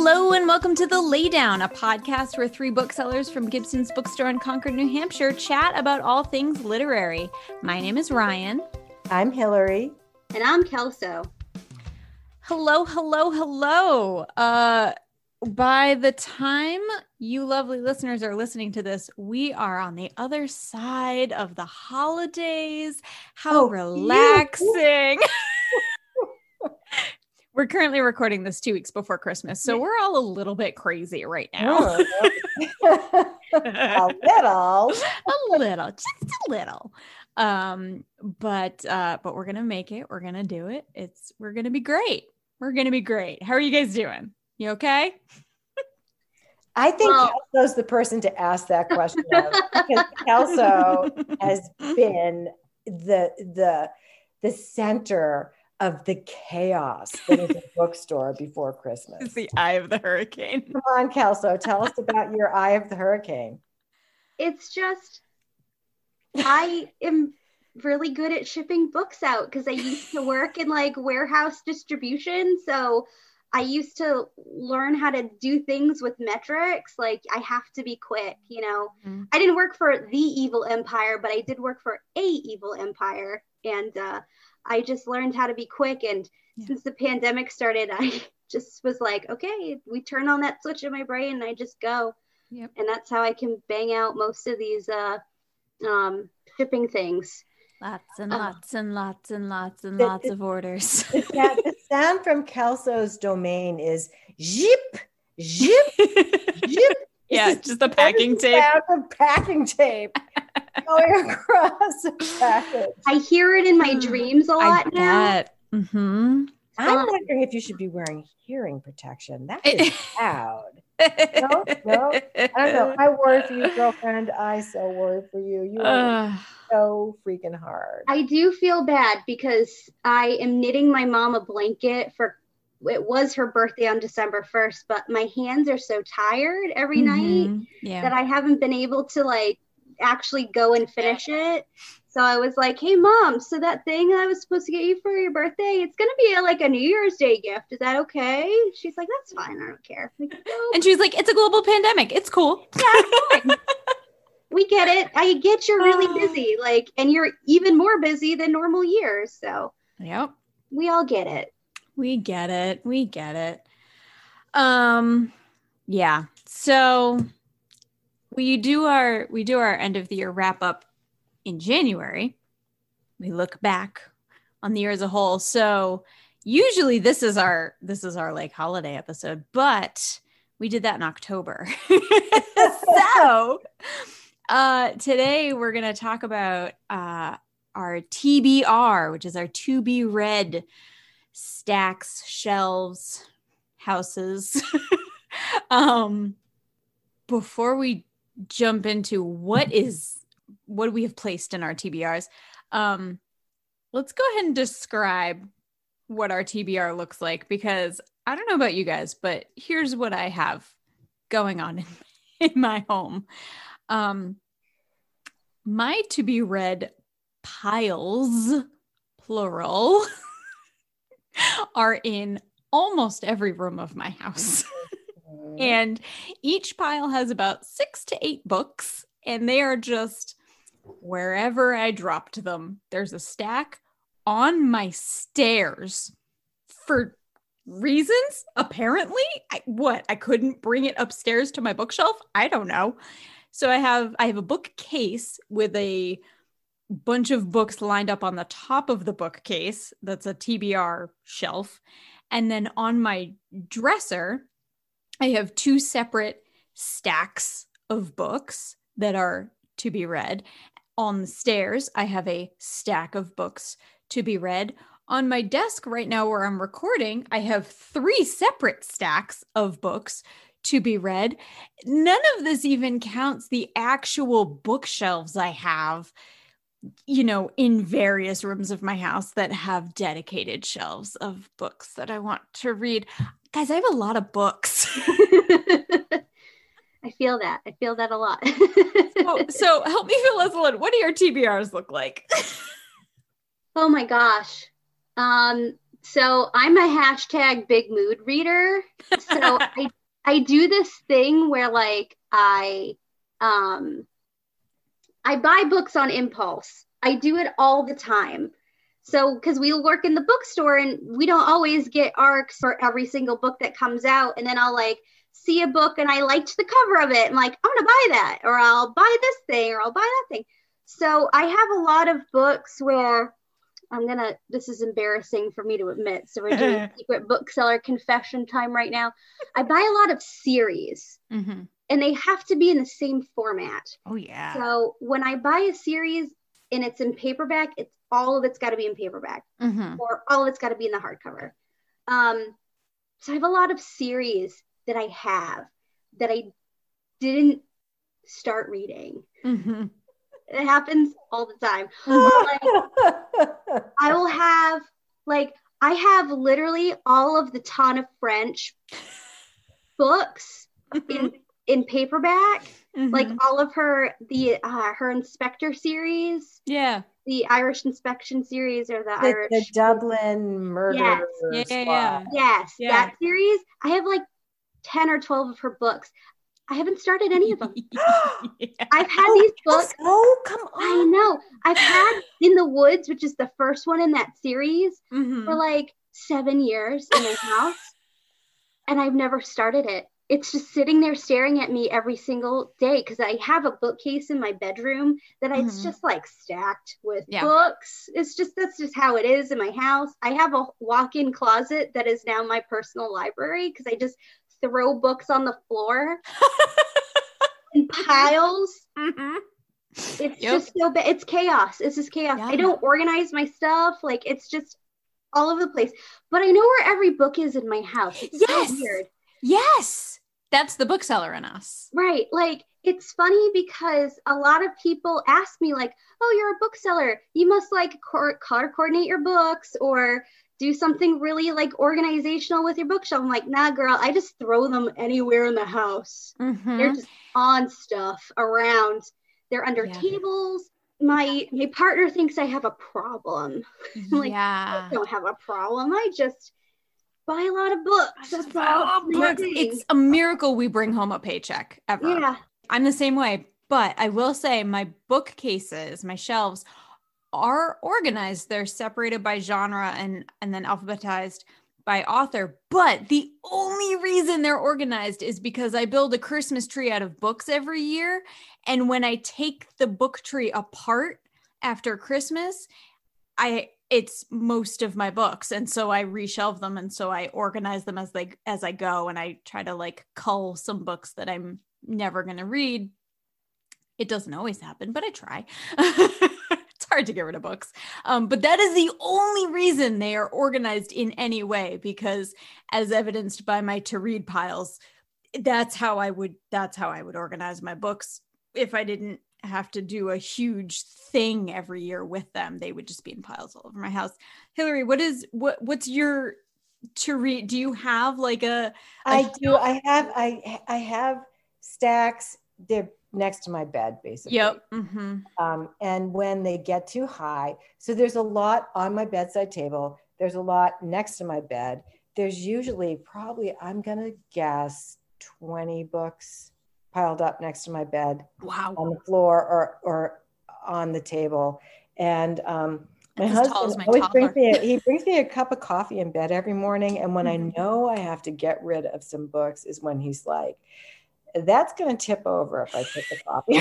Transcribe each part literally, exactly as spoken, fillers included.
Hello and welcome to The Laydown, a podcast where three booksellers from Gibson's Bookstore in Concord, New Hampshire chat about all things literary. My name is Ryan. I'm Hillary. And I'm Kelso. Hello, hello, hello. Uh, by the time you lovely listeners are listening to this, we are on the other side of the holidays. How Oh, relaxing. We're currently recording this two weeks before Christmas, so we're all a little bit crazy right now. Oh, a little. a little, just a little. Um, but uh, but we're gonna make it. We're gonna do it. It's we're gonna be great. We're gonna be great. How are you guys doing? You okay? I think Well, Kelso's the person to ask that question of, because Kelso has been the the the center of the chaos that is a bookstore before Christmas. It's the eye of the hurricane. Come on, Kelso, tell us about your eye of the hurricane. it's just, I am really good at shipping books out because I used to work in like warehouse distribution. So I used to learn how to do things with metrics. Like I have to be quick, you know. Mm. I didn't work for the evil empire, but I did work for a evil empire. And uh, I just learned how to be quick. And Yeah. since the pandemic started, I just was like, okay, we turn on that switch in my brain and I just go. Yep. And that's how I can bang out most of these uh, um, shipping things. Lots and Oh. lots and lots and lots and The- lots the- of orders. The sound, the sound from Kelso's domain is zip, zip, zip. Yeah, This is- just the packing that is the tape. sound of packing tape going across the package. I hear it in my Hmm. dreams a I lot now. bet. Mm-hmm. I'm Um, wondering if you should be wearing hearing protection. That It- is loud. No, no, I don't know. I worry for you, girlfriend. I so worry for you. You are Uh, so freaking hard. I do feel bad because I am knitting my mom a blanket for, it was her birthday on December first, but my hands are so tired every night mhm. Yeah. that I haven't been able to like actually go and finish it. So I was like, hey mom, so that thing I was supposed to get you for your birthday, it's going to be a, like a New Year's Day gift. Is that okay? She's like, that's fine. I don't care. I'm like, no, And she's like, it's a global pandemic. It's cool. we get it. I get you're really busy, like, and you're even more busy than normal years. So Yep. we all get it. We get it. We get it. Um, yeah. So we do our we do our end of the year wrap up in January. We look back on the year as a whole. So usually this is our this is our like holiday episode, but we did that in October. So uh today we're gonna talk about uh our T B R, which is our to be read stacks, shelves, houses. um before we jump into what is what we have placed in our T B Rs, um let's go ahead and describe what our T B R looks like, because I don't know about you guys, but here's what I have going on in, in my home. Um my to be read piles, plural, are in almost every room of my house. And each pile has about six to eight books, and they are just wherever I dropped them. There's a stack on my stairs for reasons, apparently. I, what? I couldn't bring it upstairs to my bookshelf? I don't know. So I have I have a bookcase with a bunch of books lined up on the top of the bookcase. That's a T B R shelf. And then on my dresser, I have two separate stacks of books that are to be read. On the stairs, I have a stack of books to be read. On my desk right now where I'm recording, I have three separate stacks of books to be read. None of this even counts the actual bookshelves I have, you know, in various rooms of my house that have dedicated shelves of books that I want to read. Guys, I have a lot of books. I feel that. I feel that a lot. so, so help me fill us in. What do your T B Rs look like? Oh my gosh. Um, So I'm a hashtag big mood reader. So I I do this thing where like I um I buy books on impulse. I do it all the time. So because we work in the bookstore and we don't always get arcs for every single book that comes out, and then I'll like see a book and I liked the cover of it. I'm like, I'm gonna buy that, or I'll buy this thing, or I'll buy that thing. So I have a lot of books where I'm gonna, this is embarrassing for me to admit. So we're doing secret bookseller confession time right now. I buy a lot of series, mm-hmm. and they have to be in the same format. Oh yeah. So when I buy a series and it's in paperback, it's all of it's got to be in paperback, mm-hmm. or all of it's got to be in the hardcover. Um, so I have a lot of series that I have that I didn't start reading. Mm-hmm. It happens all the time. Like, I will have, like, I have literally all of the Tana French books in in paperback, mm-hmm. like all of her the uh, her Inspector series, yeah, the Irish Inspection series, or the, the Irish the Dublin Murder. Yes, yeah, yeah, yeah. yes, yeah. that series. I have like ten or twelve of her books. I haven't started any of them. yeah. I've had oh, these books. Oh, come on. I know. I've had In the Woods, which is the first one in that series, mm-hmm. for like seven years in my house. And I've never started it. It's just sitting there staring at me every single day because I have a bookcase in my bedroom that mm-hmm. it's just like stacked with yeah. books. It's just, that's just how it is in my house. I have a walk-in closet that is now my personal library because I just throw books on the floor in piles. Mm-hmm. It's yep. just so bad. It's chaos. It's just chaos. Yeah. I don't organize my stuff. Like, it's just all over the place. But I know where every book is in my house. It's yes. so weird. Yes. That's the bookseller in us. Right. Like, it's funny because a lot of people ask me like, oh, you're a bookseller. You must like co- color coordinate your books or do something really like organizational with your bookshelf. I'm like, nah, girl, I just throw them anywhere in the house. Mm-hmm. They're just on stuff around. They're under yeah. tables. My my partner thinks I have a problem. I'm like, yeah. I don't have a problem. I just buy a lot of books. That's all. Books. It's a miracle we bring home a paycheck ever. Yeah. I'm the same way. But I will say my bookcases, my shelves are organized. They're separated by genre and, and then alphabetized by author. But the only reason they're organized is because I build a Christmas tree out of books every year. And when I take the book tree apart after Christmas, I it's most of my books. And so I reshelve them. And so I organize them as they as I go. And I try to like cull some books that I'm never going to read. It doesn't always happen, but I try. It's hard to get rid of books. Um, but that is the only reason they are organized in any way, because as evidenced by my to read piles, that's how I would, that's how I would organize my books. If I didn't have to do a huge thing every year with them, they would just be in piles all over my house. Hillary, what is, what, what's your to read? Do you have like a, a I do. I have, I, I have stacks. They're next to my bed, basically. Yep. Mm-hmm. Um, and when they get too high, so there's a lot on my bedside table. There's a lot next to my bed. There's usually probably, I'm going to guess twenty books piled up next to my bed. Wow. On the floor or, or on the table. And um, my That's husband my always brings me, a, he brings me a cup of coffee in bed every morning. And when mm-hmm. I know I have to get rid of some books is when he's like, that's going to tip over if I put the coffee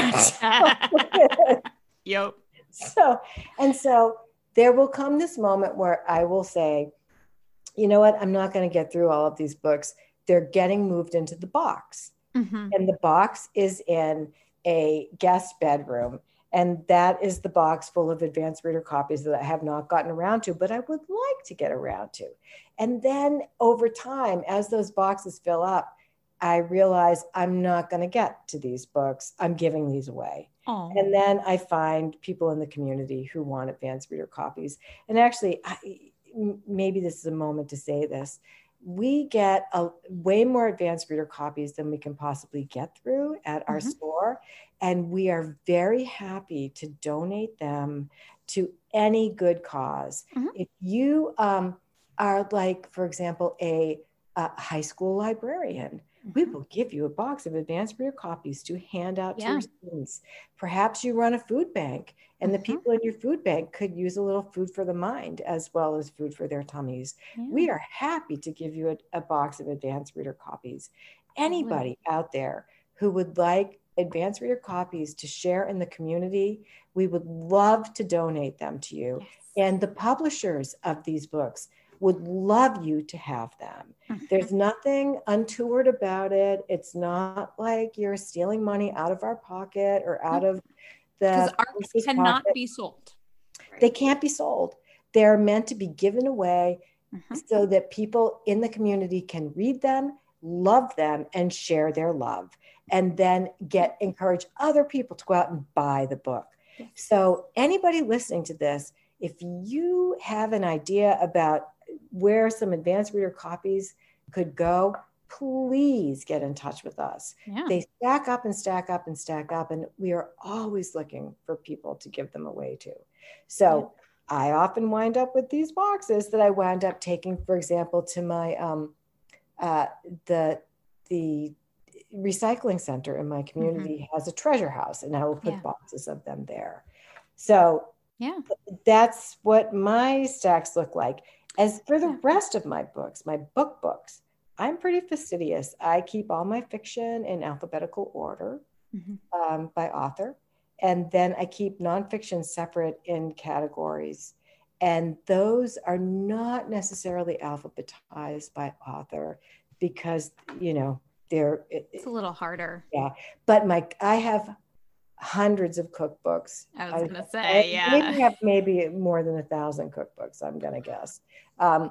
on. Yep. So, and so there will come this moment where I will say, you know what? I'm not going to get through all of these books. They're getting moved into the box. Mm-hmm. And the box is in a guest bedroom. And that is the box full of advanced reader copies that I have not gotten around to, but I would like to get around to. And then over time, as those boxes fill up, I realize I'm not going to get to these books. I'm giving these away. Aww. And then I find people in the community who want advanced reader copies. And actually, I, maybe this is a moment to say this. We get a way more advanced reader copies than we can possibly get through at our mm-hmm. store. And we are very happy to donate them to any good cause. Mm-hmm. If you, um, are like, for example, a, a high school librarian. Mm-hmm. We will give you a box of advanced reader copies to hand out yeah. to your students. Perhaps you run a food bank, and mm-hmm. the people in your food bank could use a little food for the mind as well as food for their tummies. Yeah. We are happy to give you a, a box of advanced reader copies. Anybody mm-hmm. out there who would like advanced reader copies to share in the community, we would love to donate them to you. Yes. And the publishers of these books would love you to have them. Mm-hmm. There's nothing untoward about it. It's not like you're stealing money out of our pocket or out of the because ARCs cannot pocket. be sold. They can't be sold. They're meant to be given away mm-hmm. so that people in the community can read them, love them, and share their love, and then get encourage other people to go out and buy the book. Yes. So anybody listening to this, if you have an idea about where some advanced reader copies could go, please get in touch with us. Yeah. They stack up and stack up and stack up, and we are always looking for people to give them away to. So yeah. I often wind up with these boxes that I wound up taking, for example, to my um, uh, the the recycling center in my community mm-hmm. has a treasure house, and I will put yeah. boxes of them there. So yeah, that's what my stacks look like. As for the rest of my books, my book books, I'm pretty fastidious. I keep all my fiction in alphabetical order mm-hmm. um, by author. And then I keep nonfiction separate in categories. And those are not necessarily alphabetized by author because, you know, they're... It, it's a little harder. Yeah. But my I have hundreds of cookbooks. I was going to say, I, yeah. Maybe have maybe more than a thousand cookbooks, I'm going to guess. Um,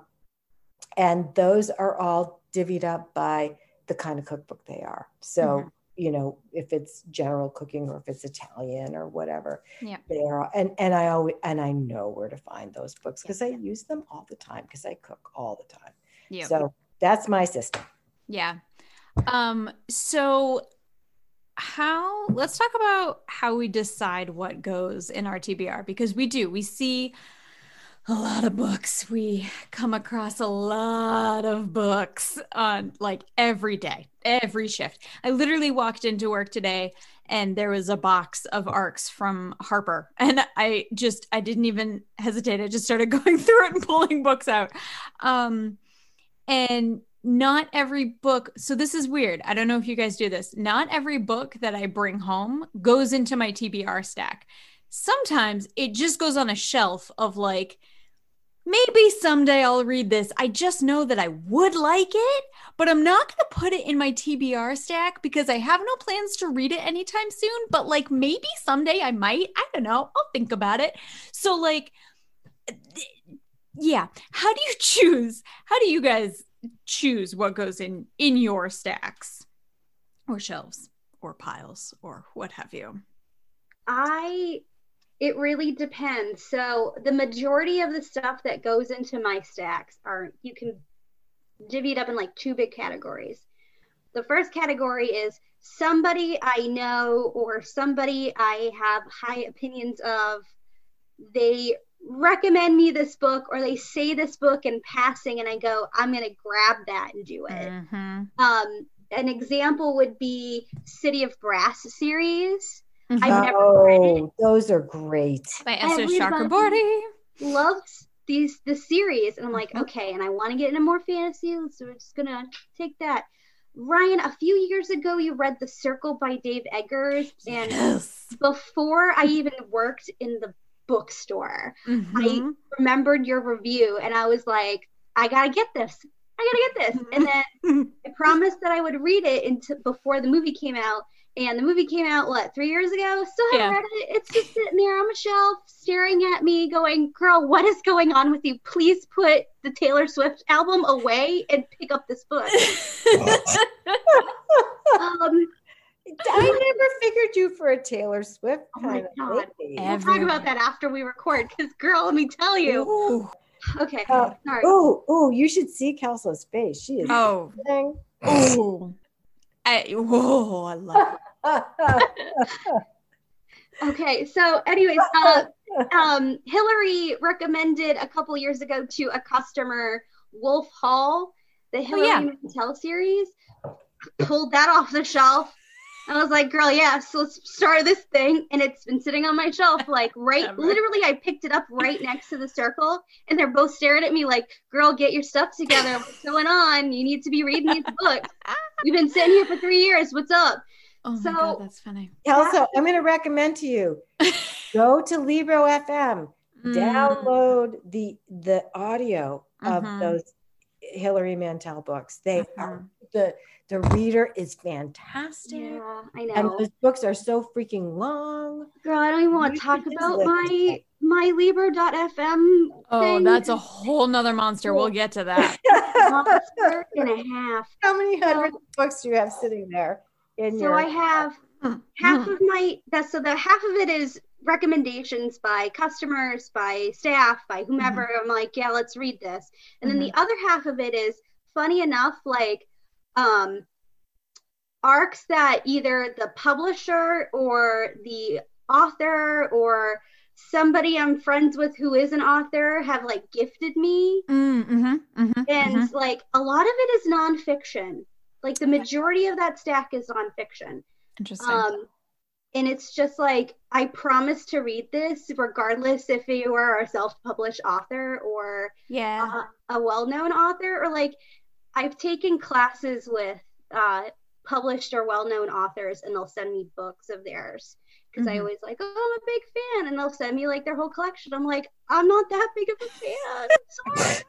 and those are all divvied up by the kind of cookbook they are. So, mm-hmm. you know, if it's general cooking or if it's Italian or whatever, yeah. they are. And, and I always, and I know where to find those books because yeah. I use them all the time because I cook all the time. Yeah. So that's my system. Yeah. Um, so how, let's talk about how we decide what goes in our T B R, because we do, we see a lot of books. We come across a lot of books on like every day, every shift. I literally walked into work today and there was a box of ARCs from Harper. And I just, I didn't even hesitate. I just started going through it and pulling books out. Um, and not every book. So this is weird. I don't know if you guys do this. Not every book that I bring home goes into my T B R stack. Sometimes it just goes on a shelf of like, maybe someday I'll read this. I just know that I would like it, but I'm not going to put it in my T B R stack because I have no plans to read it anytime soon. But like maybe someday I might. I don't know. I'll think about it. So like, yeah. How do you choose? How do you guys choose what goes in in your stacks or shelves or piles or what have you? I It really depends. So the majority of the stuff that goes into my stacks are, you can divvy it up in like two big categories. The first category is somebody I know or somebody I have high opinions of. They recommend me this book or they say this book in passing and I go, I'm going to grab that and do it. Mm-hmm. Um, an example would be City of Brass series. I've oh, never read it. Those are great. By Esther Chakraborty. Loves these the series, and I'm like, mm-hmm. okay, and I want to get into more fantasy, so we're just gonna take that. Ryan, a few years ago, you read The Circle by Dave Eggers, and yes. before I even worked in the bookstore, mm-hmm. I remembered your review, and I was like, I gotta get this. I gotta get this. Mm-hmm. And then I promised that I would read it into before the movie came out. And the movie came out, what, three years ago? Still haven't yeah. read it. It's just sitting there on my shelf, staring at me, going, girl, what is going on with you? Please put the Taylor Swift album away and pick up this book. um, I never figured you for a Taylor Swift oh kind of God. Lady. We'll talk about that after we record, because, girl, let me tell you. Ooh. Okay, uh, sorry. Oh, oh, you should see Kelso's face. She is. Oh. Oh. I, whoa, I love it. Okay, so anyways, uh, um, Hillary recommended a couple years ago to a customer Wolf Hall, the Hilary yeah. Mantel series. Pulled that off the shelf. I was like, girl, yeah, so let's start this thing. And it's been sitting on my shelf, like right, Ever. literally, I picked it up right next to the circle. And they're both staring at me like, girl, get your stuff together. What's going on? You need to be reading these books. You've been sitting here for three years. What's up? Oh my so, God, that's funny. Also, I'm going to recommend to you, go to Libro F M, Mm. download the the audio of Mhm. those Hilary Mantel books. They Mhm. are the the reader is fantastic. Yeah, I And know. those books are so freaking long. Girl, I don't even want You to talk should just about listen my to it. my Libro dot F M Oh, thing. that's a whole nother monster. We'll get to that. monster and a half. How many hundred So- books do you have sitting there in So your I have half of my that so the half of it is recommendations by customers, by staff, by whomever. I'm like, yeah, let's read this. And then the other half of it is, funny enough, like um arcs that either the publisher or the author or somebody I'm friends with who is an author have like gifted me. Mm-hmm, mm-hmm, And mm-hmm. like a lot of it is nonfiction. Like the majority of that stack is nonfiction. Interesting. Um, and it's just like, I promise to read this regardless if you are a self-published author or yeah. uh, a well-known author, or like I've taken classes with uh, published or well-known authors and they'll send me books of theirs because Mhm. I always like, oh, I'm a big fan, and they'll send me like their whole collection. I'm like, I'm not that big of a fan. I'm sorry.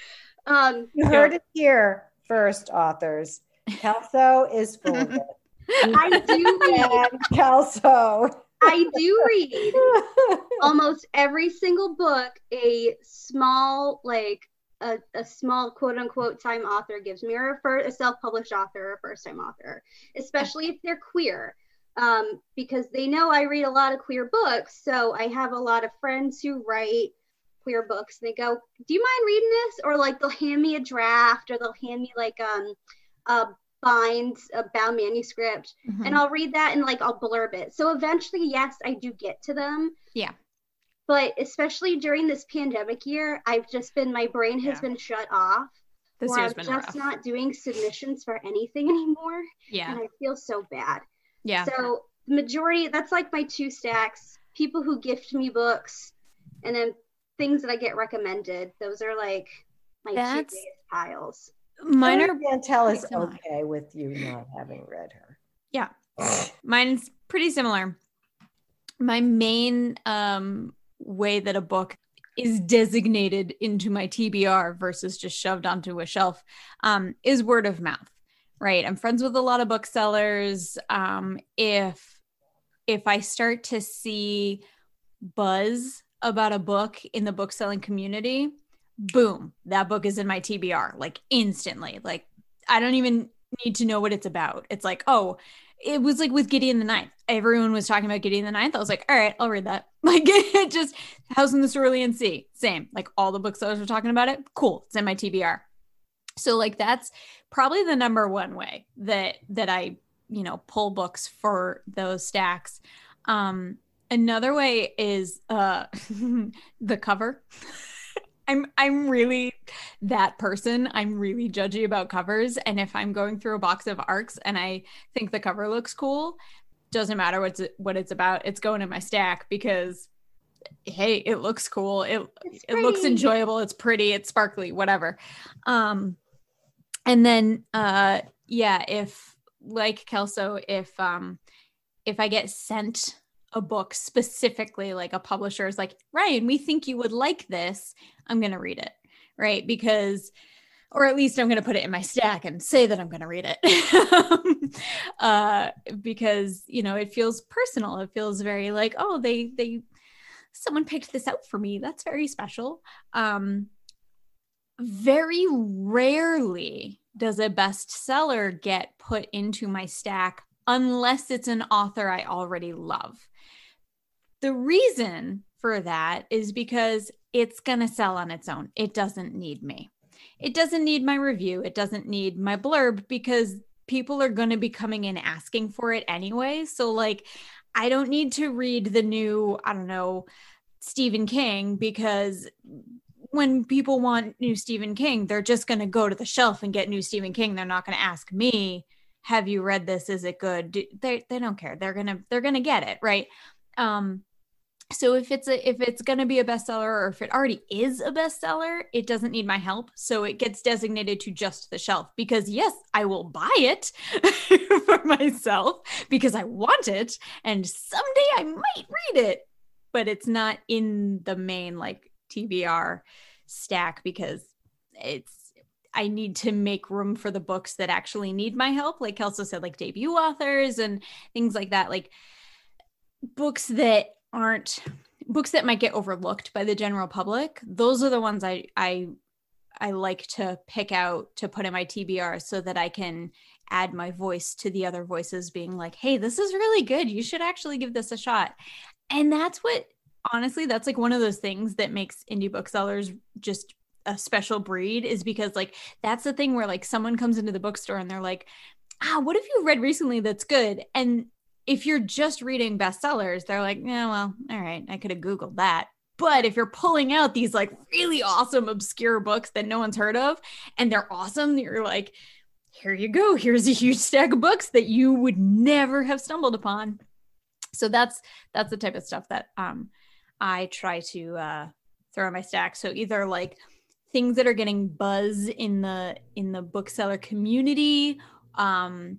um, You heard it here first, authors. Kelso is full of it. I do read. And Kelso. I do read almost every single book a small, like a, a small quote unquote time author gives me, or a, fir- a self-published author or a first time author, especially if they're queer. Um, because they know I read a lot of queer books. So I have a lot of friends who write queer books. And they go, do you mind reading this? Or like they'll hand me a draft, or they'll hand me like um a bind, a bound manuscript, Mhm. and I'll read that and like I'll blurb it. So eventually, yes, I do get to them. Yeah. But especially during this pandemic year, I've just been, my brain has Yeah. been shut off. This where year's I'm been just rough. not doing submissions for anything anymore. Yeah. And I feel so bad. Yeah. So the majority, that's like my two stacks. People who gift me books, and then things that I get recommended. Those are like my That's- two biggest piles. Mine Hilary are Mantel is pretty similar. okay with you not having read her. Yeah. Mine's pretty similar. My main um, way that a book is designated into my T B R versus just shoved onto a shelf um, is word of mouth, right? I'm friends with a lot of booksellers. Um, if if I start to see buzz about a book in the book selling community, boom, that book is in my T B R like instantly. Like I don't even need to know what it's about. It's like, oh, it was like with Gideon the Ninth. Everyone was talking about Gideon the Ninth. I was like, all right, I'll read that. Like it just House in the Cerulean Sea, same. Like all the booksellers were talking about it. Cool, it's in my T B R. So like that's probably the number one way that that I, you know, pull books for those stacks. Um, another way is uh, the cover. I'm I'm really that person. I'm really judgy about covers. And if I'm going through a box of ARCs and I think the cover looks cool, doesn't matter what's what it's about, it's going in my stack because hey, it looks cool. It It's it looks pretty. enjoyable, it's pretty, it's sparkly, whatever. Um and then uh yeah, if like Kelso, if um if I get sent a book specifically, like a publisher is like, Ryan, we think you would like this, I'm going to read it, right? Because, or at least I'm going to put it in my stack and say that I'm going to read it. uh, because, you know, it feels personal. It feels very like, oh, they, they, someone picked this out for me. That's very special. Um, very rarely does a bestseller get put into my stack unless it's an author I already love. The reason for that is because it's going to sell on its own. It doesn't need me. It doesn't need my review. It doesn't need my blurb because people are going to be coming in asking for it anyway. So like, I don't need to read the new, I don't know, Stephen King because when people want new Stephen King, they're just going to go to the shelf and get new Stephen King. They're not going to ask me, have you read this? Is it good? Do, they they don't care. They're going to they're going to get it, right? Um so if it's a if it's going to be a bestseller, or if it already is a bestseller, it doesn't need my help. So it gets designated to just the shelf, because yes, I will buy it for myself because I want it, and someday I might read it, but it's not in the main like T B R stack, because it's I need to make room for the books that actually need my help, like Kelso said, like debut authors and things like that, like books that aren't books that might get overlooked by the general public. Those are the ones I I I like to pick out to put in my T B R, so that I can add my voice to the other voices being like, hey, this is really good, you should actually give this a shot. And that's what, honestly, that's like one of those things that makes indie booksellers just a special breed, is because like that's the thing where like someone comes into the bookstore and they're like, ah, what have you read recently that's good? And if you're just reading bestsellers, they're like, yeah, well, all right, I could have Googled that. But if you're pulling out these like really awesome obscure books that no one's heard of, and they're awesome, you're like, here you go, here's a huge stack of books that you would never have stumbled upon. So that's that's the type of stuff that um I try to uh throw in my stack. So either like things that are getting buzz in the in the bookseller community, um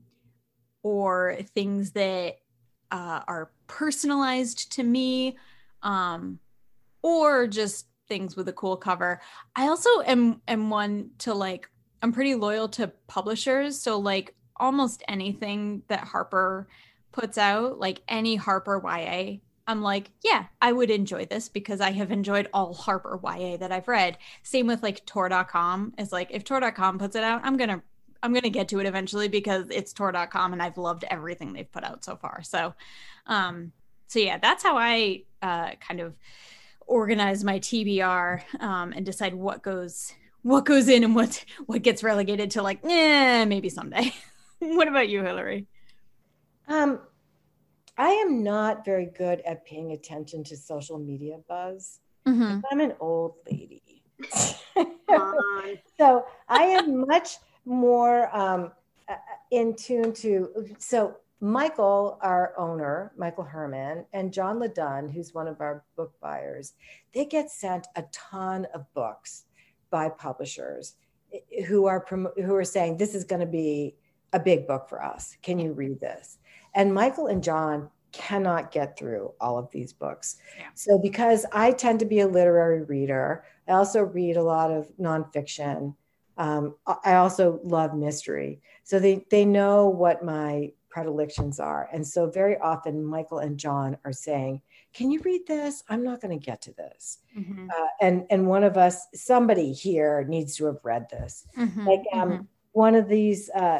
or things that uh, are personalized to me, um, or just things with a cool cover. I also am am one to like, I'm pretty loyal to publishers. So like almost anything that Harper puts out, like any Harper Y A, I'm like, yeah, I would enjoy this because I have enjoyed all Harper Y A that I've read. Same with like Tor dot com. It's like, if Tor dot com puts it out, I'm going to I'm going to get to it eventually because it's Tor dot com and I've loved everything they've put out so far. So, um, so yeah, that's how I uh, kind of organize my T B R, um, and decide what goes, what goes in and what, what gets relegated to like, eh, maybe someday. What about you, Hillary? Um, I am not very good at paying attention to social media buzz. Mm-hmm. I'm an old lady. So I am much more um, in tune to, so Michael, our owner, Michael Herman, and John LeDunn, who's one of our book buyers, they get sent a ton of books by publishers who are who are saying, this is going to be a big book for us. Can you read this? And Michael and John cannot get through all of these books. Yeah. So because I tend to be a literary reader, I also read a lot of nonfiction. Um, I also love mystery. So they, they know what my predilections are. And so very often Michael and John are saying, can you read this? I'm not going to get to this. Mm-hmm. Uh, and, and one of us, somebody here needs to have read this. Mm-hmm. Like um, mm-hmm. one of these uh,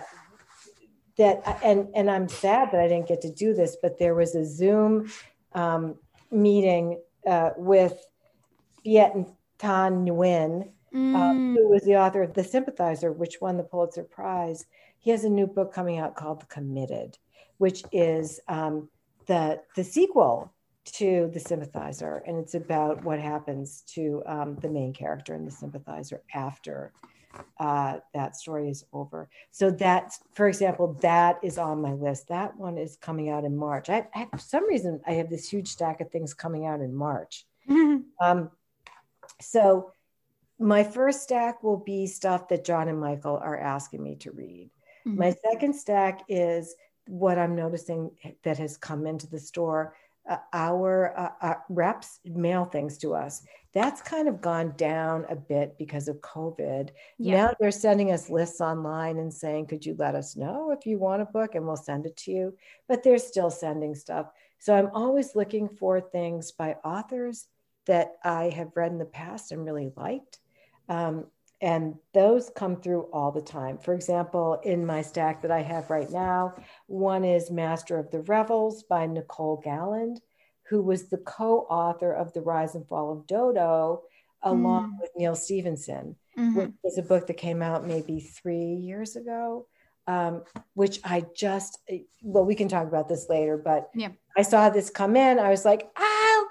that, and, and I'm sad that I didn't get to do this, but there was a Zoom um, meeting uh, with Viet Thanh Nguyen, Mm. Um, who was the author of The Sympathizer, which won the Pulitzer Prize. He has a new book coming out called The Committed, which is um, the, the sequel to The Sympathizer. And it's about what happens to um, the main character in The Sympathizer after uh, that story is over. So that's, for example, that is on my list. That one is coming out in March. I, I for some reason, I have this huge stack of things coming out in March. Mm-hmm. Um, so my first stack will be stuff that John and Michael are asking me to read. Mm-hmm. My second stack is what I'm noticing that has come into the store. Uh, our uh, uh, reps mail things to us. That's kind of gone down a bit because of COVID. Yeah. Now they're sending us lists online and saying, could you let us know if you want a book and we'll send it to you? But they're still sending stuff. So I'm always looking for things by authors that I have read in the past and really liked. Um, and those come through all the time. For example, in my stack that I have right now, one is Master of the Revels by Nicole Galland, who was the co-author of The Rise and Fall of Dodo, along mm. with Neal Stephenson, mm-hmm. which was a book that came out maybe three years ago, um, which I just, well, we can talk about this later, but yeah. I saw this come in. I was like, ah,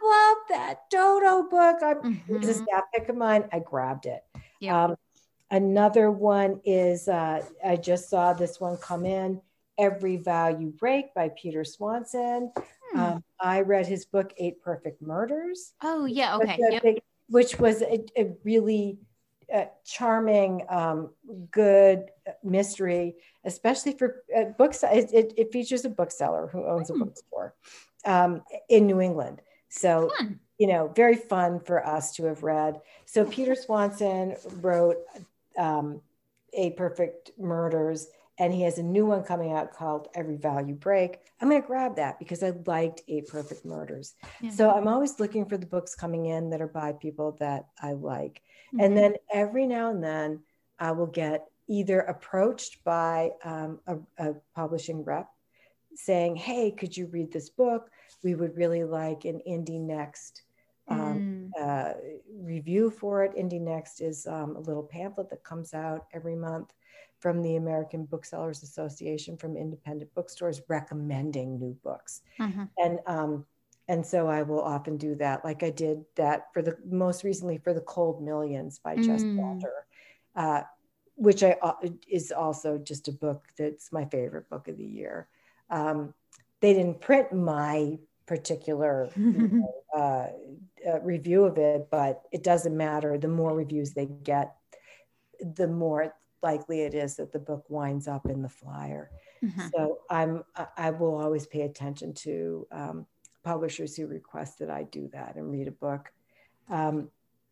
love that Dodo book. I'm, Mm-hmm. It was a staff pick of mine. I grabbed it. Yep. Um, another one is, uh, I just saw this one come in, Every Vow You Break by Peter Swanson. Hmm. Um, I read his book, Eight Perfect Murders. Oh, yeah. Okay. Which, Yep. big, which was a, a really uh, charming, um, good mystery, especially for uh, books. It, it, it features a bookseller who owns Hmm. a bookstore um, in New England. So, Fun. you know, very fun for us to have read. So Peter Swanson wrote um, Eight Perfect Murders, and he has a new one coming out called Every Vow You Break. I'm going to grab that because I liked Eight Perfect Murders. Yeah. So I'm always looking for the books coming in that are by people that I like. Mm-hmm. And then every now and then I will get either approached by um, a, a publishing rep saying, hey, could you read this book? We would really like an Indie Next um, Mm. uh, review for it. Indie Next is um, a little pamphlet that comes out every month from the American Booksellers Association, from independent bookstores recommending new books. Mm-hmm. And um, and so I will often do that, like I did that for the most recently for The Cold Millions by Jess Mm. Walter, uh, which I uh, is also just a book that's my favorite book of the year. Um, they didn't print my particular you know, uh, uh, review of it, but it doesn't matter. The more reviews they get, the more likely it is that the book winds up in the flyer. Mm-hmm. So I'm I will always pay attention to um, publishers who request that I do that and read a book. Um,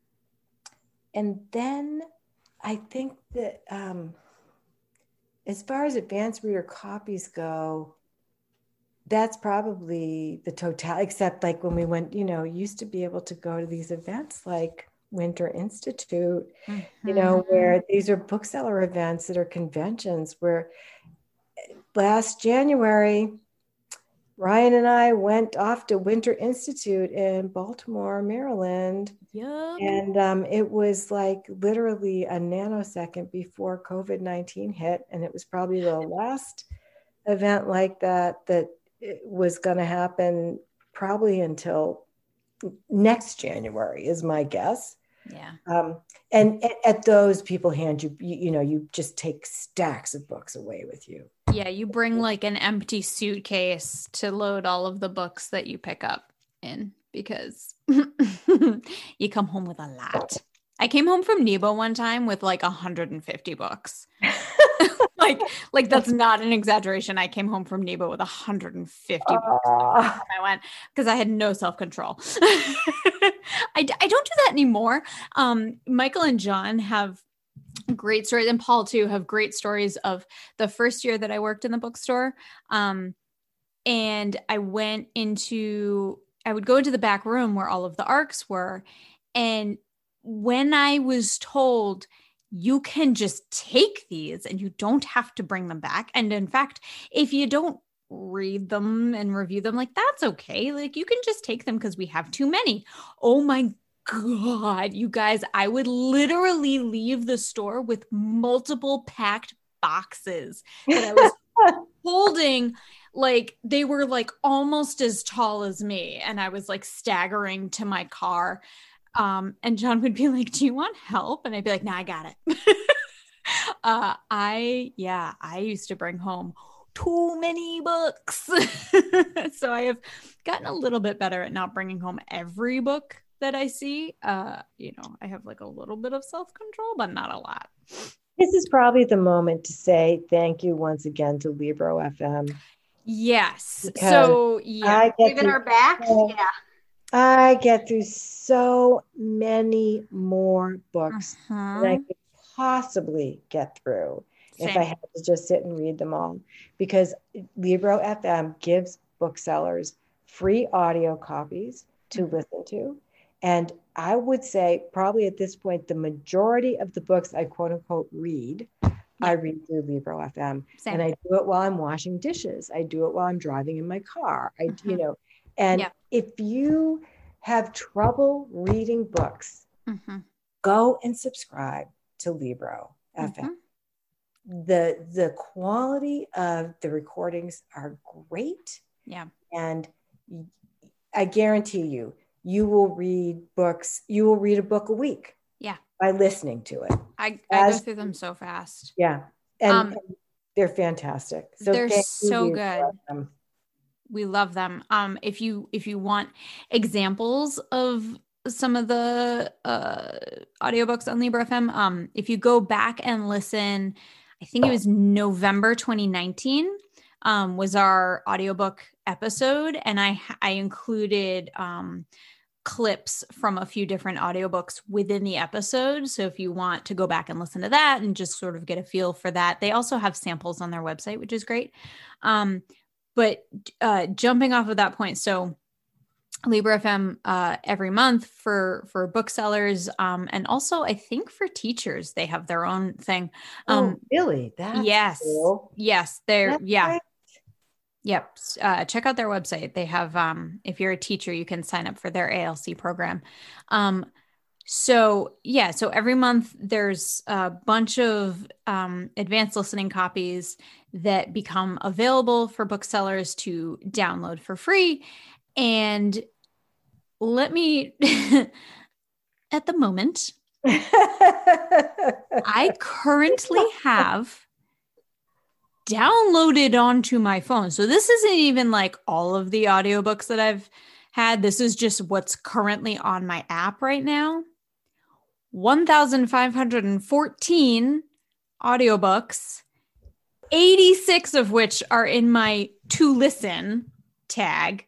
and then I think that um, as far as advanced reader copies go, that's probably the total, except like when we went, you know, used to be able to go to these events like Winter Institute, Mm-hmm. you know, where these are bookseller events that are conventions, where last January, Ryan and I went off to Winter Institute in Baltimore, Maryland. Yep. And um, it was like literally a nanosecond before COVID nineteen hit. And it was probably the last event like that that was going to happen probably until next January is my guess. Yeah. Um, and at, at those, people hand you, you, you know, you just take stacks of books away with you. Yeah, you bring like an empty suitcase to load all of the books that you pick up in, because you come home with a lot. I came home from Nebo one time with like one hundred fifty books. like, like that's not an exaggeration. I came home from Nebo with one hundred fifty books. Uh, I went because I had no self-control. I, I don't do that anymore. Um, Michael and John have great stories, and Paul too have great stories of the first year that I worked in the bookstore. Um, and I went into, I would go into the back room where all of the arcs were. And when I was told, you can just take these and you don't have to bring them back. And in fact, if you don't read them and review them, like, that's okay. Like, you can just take them because we have too many. Oh my God, you guys, I would literally leave the store with multiple packed boxes that I was holding. Like, they were like almost as tall as me. And I was like staggering to my car. Um, and John would be like, do you want help? And I'd be like, nah, I got it. uh, I, yeah, I used to bring home too many books. So I have gotten a little bit better at not bringing home every book that I see. Uh, you know, I have like a little bit of self-control, but not a lot. This is probably the moment to say thank you once again to Libro F M. Yes. Because so yeah, I get Leaving to- our backs. Yeah. I get through so many more books uh-huh. than I could possibly get through Same. if I had to just sit and read them all. Because Libro F M gives booksellers free audio copies to Mm-hmm. listen to. And I would say probably at this point, the majority of the books I quote unquote read, yeah. I read through Libro F M. Same. And I do it while I'm washing dishes. I do it while I'm driving in my car. I, Mm-hmm. you know, and yeah. if you have trouble reading books, mm-hmm. go and subscribe to Libro F M. Mm-hmm. The, the quality of the recordings are great. Yeah. And I guarantee you, you will read books. You will read a book a week. Yeah. By listening to it. I, I As, go through them so fast. Yeah. And, um, and they're fantastic. So they're so you, good. Love we love them. Um, if you, if you want examples of some of the uh, audiobooks on Libro F M, um, if you go back and listen, I think it was November twenty nineteen um, was our audiobook episode. And I, I included um, clips from a few different audiobooks within the episode. So if you want to go back and listen to that and just sort of get a feel for that, they also have samples on their website, which is great. Um, but uh, jumping off of that point, so Libro F M uh, every month for for booksellers, um, and also I think for teachers, they have their own thing. Um, oh, really? That's yes, cool. yes, they're That's yeah. right. Yep. Uh, check out their website. They have, um, if you're a teacher, you can sign up for their A L C program. Um, so yeah, so every month there's a bunch of um, advanced listening copies that become available for booksellers to download for free. And let me, at the moment, I currently have downloaded onto my phone. So this isn't even like all of the audiobooks that I've had. This is just what's currently on my app right now. one thousand five hundred fourteen audiobooks, eighty-six of which are in my to listen tag.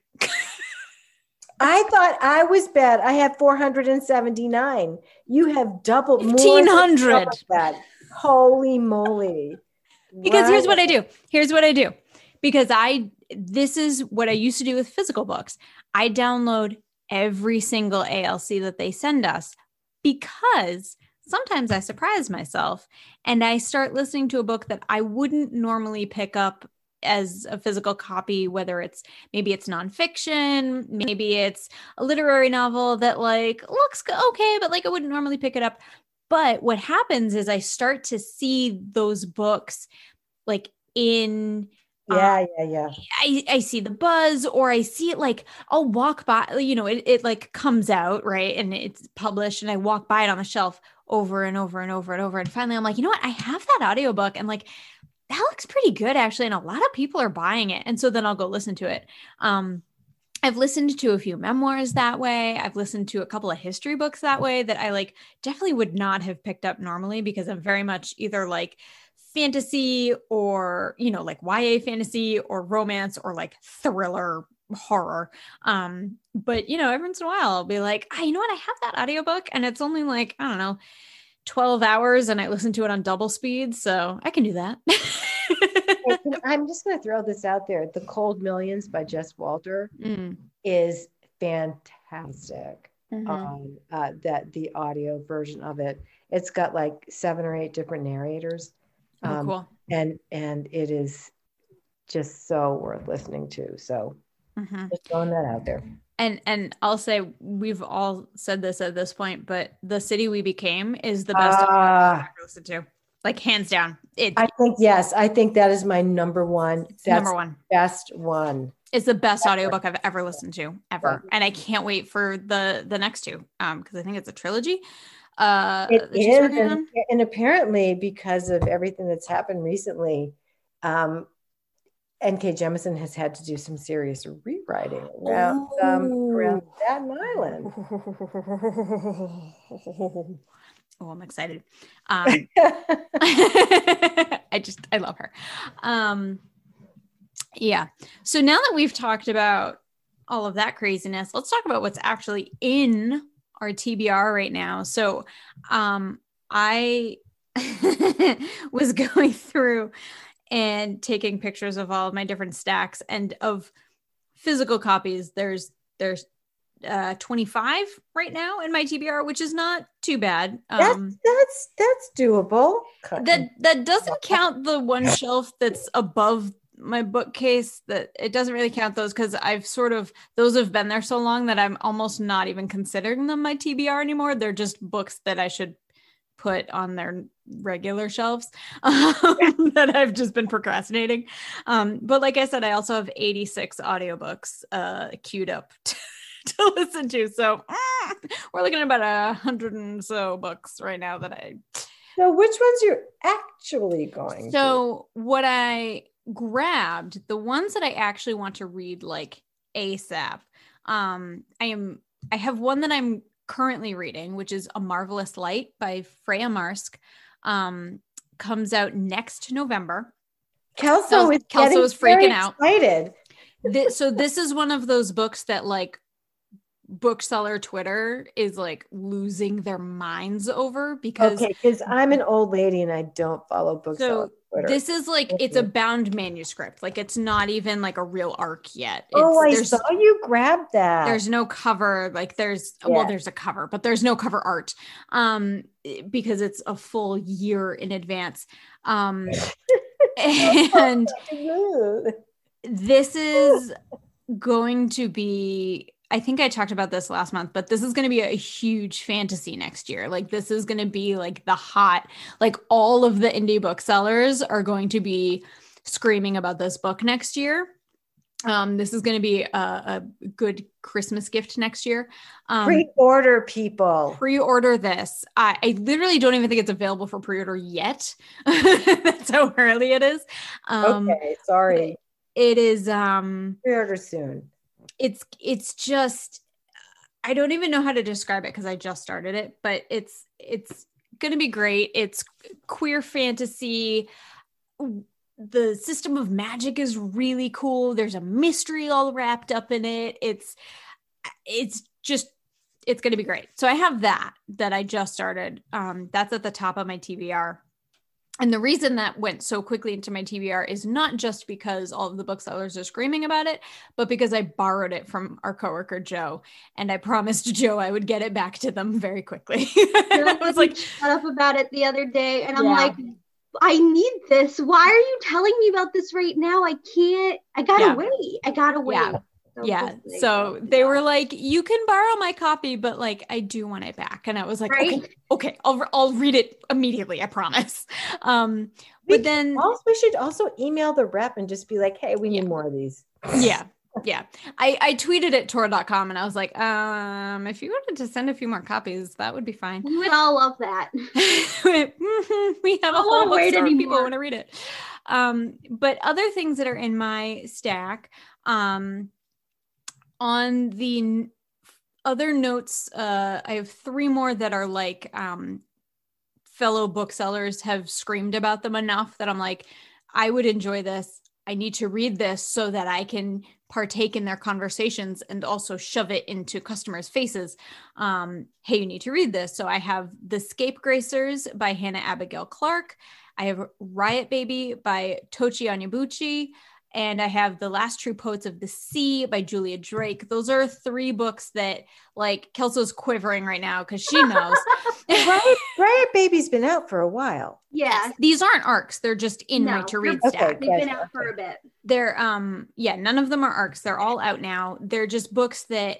I thought I was bad. I have four hundred seventy-nine. You have doubled more fifteen hundred. That. Holy moly. Because here's what I do. Here's what I do. Because I, this is what I used to do with physical books. I download every single A L C that they send us because sometimes I surprise myself and I start listening to a book that I wouldn't normally pick up as a physical copy, whether it's maybe it's nonfiction, maybe it's a literary novel that like looks okay, but like I wouldn't normally pick it up. But what happens is I start to see those books like in, yeah, um, yeah, yeah. I, I see the buzz or I see it like I'll walk by, you know, it, it like comes out, right? And it's published and I walk by it on the shelf over and over and over and over. And finally I'm like, you know what? I have that audiobook and like, that looks pretty good actually. And a lot of people are buying it. And so then I'll go listen to it. Um, I've listened to a few memoirs that way. I've listened to a couple of history books that way that I like definitely would not have picked up normally because I'm very much either like fantasy or, you know, like Y A fantasy or romance or like thriller horror. Um, but you know, every once in a while I'll be like, ah, you know what? I have that audiobook and it's only like, I don't know, twelve hours and I listen to it on double speed. So I can do that. I'm just going to throw this out there. The Cold Millions by Jess Walter mm. is fantastic. Mm-hmm. Um, uh, that the audio version of it, it's got like seven or eight different narrators. Oh, um, cool. And, and it is just so worth listening to. So mm-hmm. just throwing that out there. And and I'll say we've all said this at this point, but The City We Became is the best uh, I've ever listened to. Like hands down. It, I think, yes, I think that is my number one. It's That's number one. Best one. It's the best ever. audiobook I've ever listened to, ever. Yeah. And I can't wait for the the next two. Um, because I think it's a trilogy. Uh it is, and, and apparently because of everything that's happened recently, um, N K Jemisin has had to do some serious rewriting around, oh. um, around Staten Island. Oh, I'm excited. Um, I just, I love her. Um, yeah. So now that we've talked about all of that craziness, let's talk about what's actually in our T B R right now. So um, I was going through and taking pictures of all of my different stacks and of physical copies. There's, there's uh, twenty-five right now in my T B R, which is not too bad. Um, that's, that's, that's doable. That, that doesn't count the one shelf that's above my bookcase. That it doesn't really count those because I've sort of, those have been there so long that I'm almost not even considering them my T B R anymore. They're just books that I should put on their regular shelves um, that I've just been procrastinating. Um, but like I said, I also have eighty-six audiobooks uh, queued up to, to listen to. So mm, we're looking at about a hundred and so books right now that I. So which ones you're actually going so to? So what I grabbed, the ones that I actually want to read like ASAP. Um, I am, I have one that I'm currently reading, which is A Marvelous Light by Freya Marsk. Um, comes out next November. Kelso Kel- is Kelso is freaking out. Excited. This, so this is one of those books that like bookseller Twitter is like losing their minds over because okay, because I'm an old lady and I don't follow bookseller so Twitter. This is like it's a bound manuscript, like it's not even like a real arc yet. It's, oh, I saw you grab that. There's no cover, like there's yeah. well, there's a cover, but there's no cover art, um, because it's a full year in advance, um, and this is going to be. I think I talked about this last month, but this is going to be a huge fantasy next year. Like this is going to be like the hot, like all of the indie booksellers are going to be screaming about this book next year. Um, this is going to be a, a good Christmas gift next year. Um, pre-order people. Pre-order this. I, I literally don't even think it's available for pre-order yet. That's how early it is. Um, okay, sorry. It is. Um, pre-order soon. It's it's just I don't even know how to describe it because I just started it, but it's it's gonna be great. It's queer fantasy. The system of magic is really cool. There's a mystery all wrapped up in it. It's it's just it's gonna be great. So I have that that I just started. Um, that's at the top of my T B R. And the reason that went so quickly into my T B R is not just because all of the booksellers are screaming about it, but because I borrowed it from our coworker, Joe. And I promised Joe I would get it back to them very quickly. I was like, shut up about it the other day. And I'm yeah. like, I need this. Why are you telling me about this right now? I can't, I gotta yeah. wait. I gotta wait. Yeah. So yeah. So they were like, you can borrow my copy, but like, I do want it back. And I was like, right? okay, okay, I'll, I'll read it immediately. I promise. Um, we but then also, we should also email the rep and just be like, hey, we yeah. need more of these. Yeah. Yeah. I, I tweeted at Tor dot com and I was like, um, if you wanted to send a few more copies, that would be fine. We would all love that. We have a whole bookstore of people want to read it. Um, but other things that are in my stack, um, on the other notes, uh, I have three more that are like um, fellow booksellers have screamed about them enough that I'm like, I would enjoy this. I need to read this so that I can partake in their conversations and also shove it into customers' faces. Um, hey, you need to read this. So I have The Scapegracers by Hannah Abigail Clark. I have Riot Baby by Tochi Onyebuchi. And I have The Last True Poets of the Sea by Julia Drake. Those are three books that, like, Kelso's quivering right now because she knows. Riot, Riot Baby's been out for a while. Yeah. These aren't arcs. They're just in no, my to-read okay, stack. They've been out for a bit. They're, um, yeah, none of them are arcs. They're all out now. They're just books that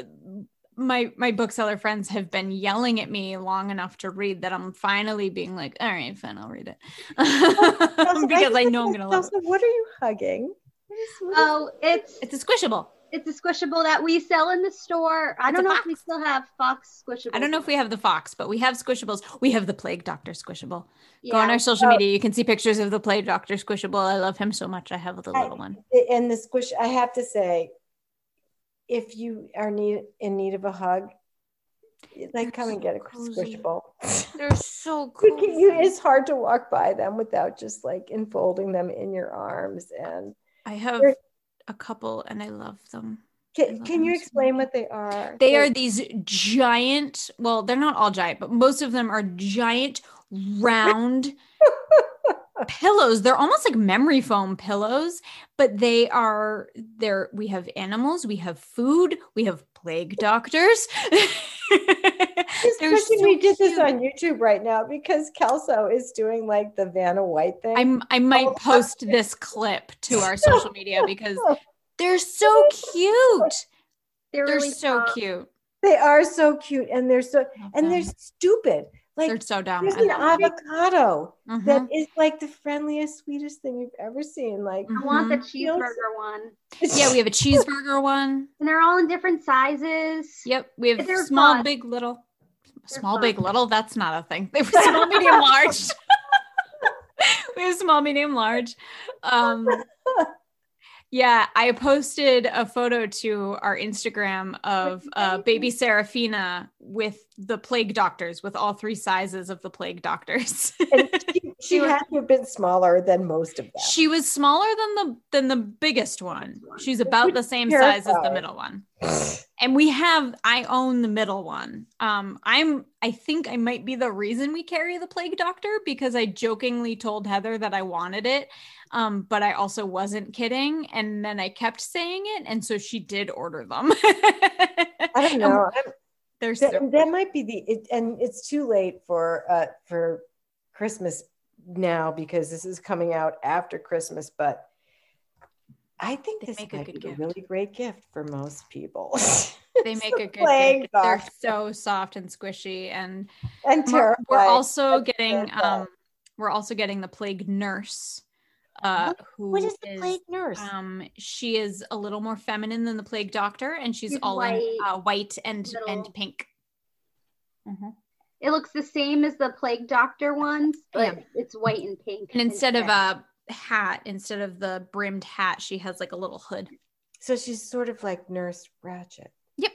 my my bookseller friends have been yelling at me long enough to read that I'm finally being like, all right, fine, I'll read it. Because I know I'm going to love it. What are you hugging? Oh, it's it's a Squishable. It's a Squishable that we sell in the store. I it's don't know if we still have Fox Squishables. I don't know if we have the Fox, but we have Squishables. We have the Plague Doctor Squishable. Yeah. Go on our social oh. media. You can see pictures of the Plague Doctor Squishable. I love him so much. I have the little I, one. And the squish, I have to say, if you are need, in need of a hug, like come and get a Squishable. They're so cool. It's hard to walk by them without just like enfolding them in your arms. And I have a couple and I love them. Can, love can them you so explain much. What they are? They are these giant, well, they're not all giant, but most of them are giant, round pillows. They're almost like memory foam pillows, but they are there. We have animals, we have food, we have plague doctors. They're so we did cute. This on YouTube right now because Kelso is doing like the Vanna White thing. I'm, I might oh, post okay. this clip to our social media because they're so cute. They're, they're really so tough. Cute. They are so cute, and they're so and they're stupid. Like, they're so dumb. there's And an avocado Mhm. that is like the friendliest, sweetest thing you've ever seen. Like, I want the Mhm. You know, cheeseburger one. Yeah, we have a cheeseburger one. And they're all in different sizes. Yep, we have They're small, fun. big, little. They're Small, fun. big, little. That's not a thing. They were small, medium, large. We have small, medium, large. Um, yeah, I posted a photo to our Instagram of uh, baby Serafina with the plague doctors, with all three sizes of the plague doctors. and she, she She was- had to have been smaller than most of them. She was smaller than the than the biggest one. She's about the same Terrified. size as the middle one. And we have, I own the middle one. Um, I'm, I think I might be the reason we carry the plague doctor, because I jokingly told Heather that I wanted it. Um, but I also wasn't kidding. And then I kept saying it. And so she did order them. I don't know. I'm, They're that, so that might be the, it, and it's too late for, uh, for Christmas now, because this is coming out after Christmas, but I think They this make a might good be a gift. really great gift for most people. they It's make the a good plague gift. They're doctor. so soft and squishy. And and we're, terrified. we're also I'm getting, terrified. um, we're also getting the plague nurse. Uh, What- who what is the is, plague nurse? Um, she is a little more feminine than the plague doctor, and she's She's all white, in uh, white and little- and pink. Mhm. It looks the same as the plague doctor ones, but Yeah. it's white and pink. And instead of a hat, instead of the brimmed hat, she has like a little hood. So she's sort of like Nurse Ratchet. Yep.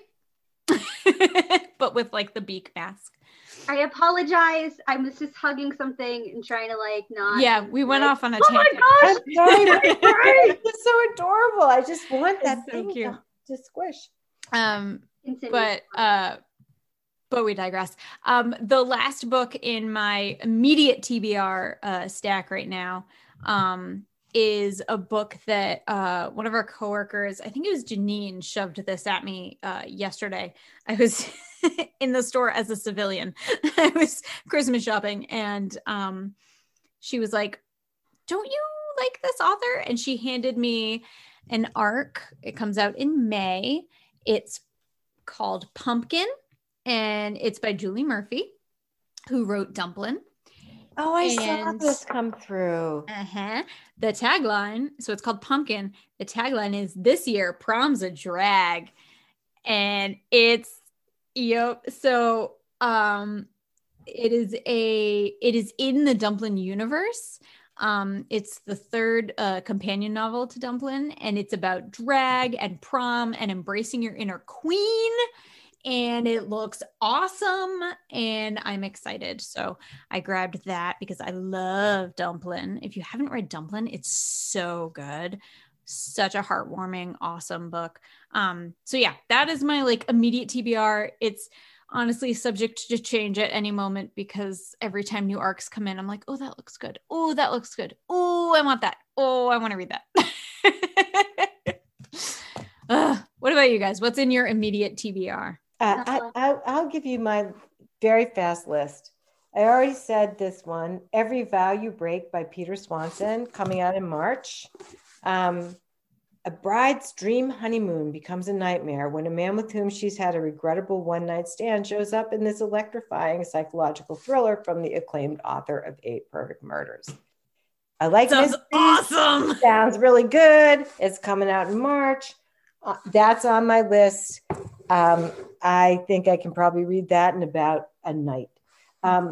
But with like the beak mask. I apologize. I was just hugging something and trying to like not. Yeah, we went like, off on a Oh my tangent. gosh! I'm sorry, my God, it's so adorable. I just want that It's so thing cute. to, to squish. Um, Continue. but uh but we digress. Um the last book in my immediate T B R uh stack right now um is a book that uh one of our coworkers, I think it was Janine, shoved this at me uh yesterday. I was in the store as a civilian. I was Christmas shopping, and um she was like, "Don't you like this author?" And she handed me an ARC. It comes out in May. It's called Pumpkin, and it's by Julie Murphy, who wrote Dumplin'. Oh, I And- saw this come through. Uh-huh. The tagline, so it's called Pumpkin. The tagline is, "This year, prom's a drag." And it's, yep. So um, it is a, it is in the Dumplin' universe. Um, it's the third uh, companion novel to Dumplin', and it's about drag and prom and embracing your inner queen. And it looks awesome, and I'm excited. So I grabbed that because I love Dumplin'. If you haven't read Dumplin', it's so good. Such a heartwarming, awesome book. Um, so yeah, that is my like immediate T B R. It's honestly subject to change at any moment, because every time new arcs come in, I'm like, oh, that looks good. Oh, that looks good. Oh, I want that. Oh, I want to read that. uh, what about you guys? What's in your immediate T B R? Uh, I, I, I'll give you my very fast list. I already said this one, Every Vow You Break by Peter Swanson, coming out in March. Um, a bride's dream honeymoon becomes a nightmare when a man with whom she's had a regrettable one-night stand shows up in this electrifying psychological thriller from the acclaimed author of Eight Perfect Murders. I like Sounds mysteries. awesome. Sounds really good. It's coming out in March. Uh, that's on my list. Um, I think I can probably read that in about a night. Um,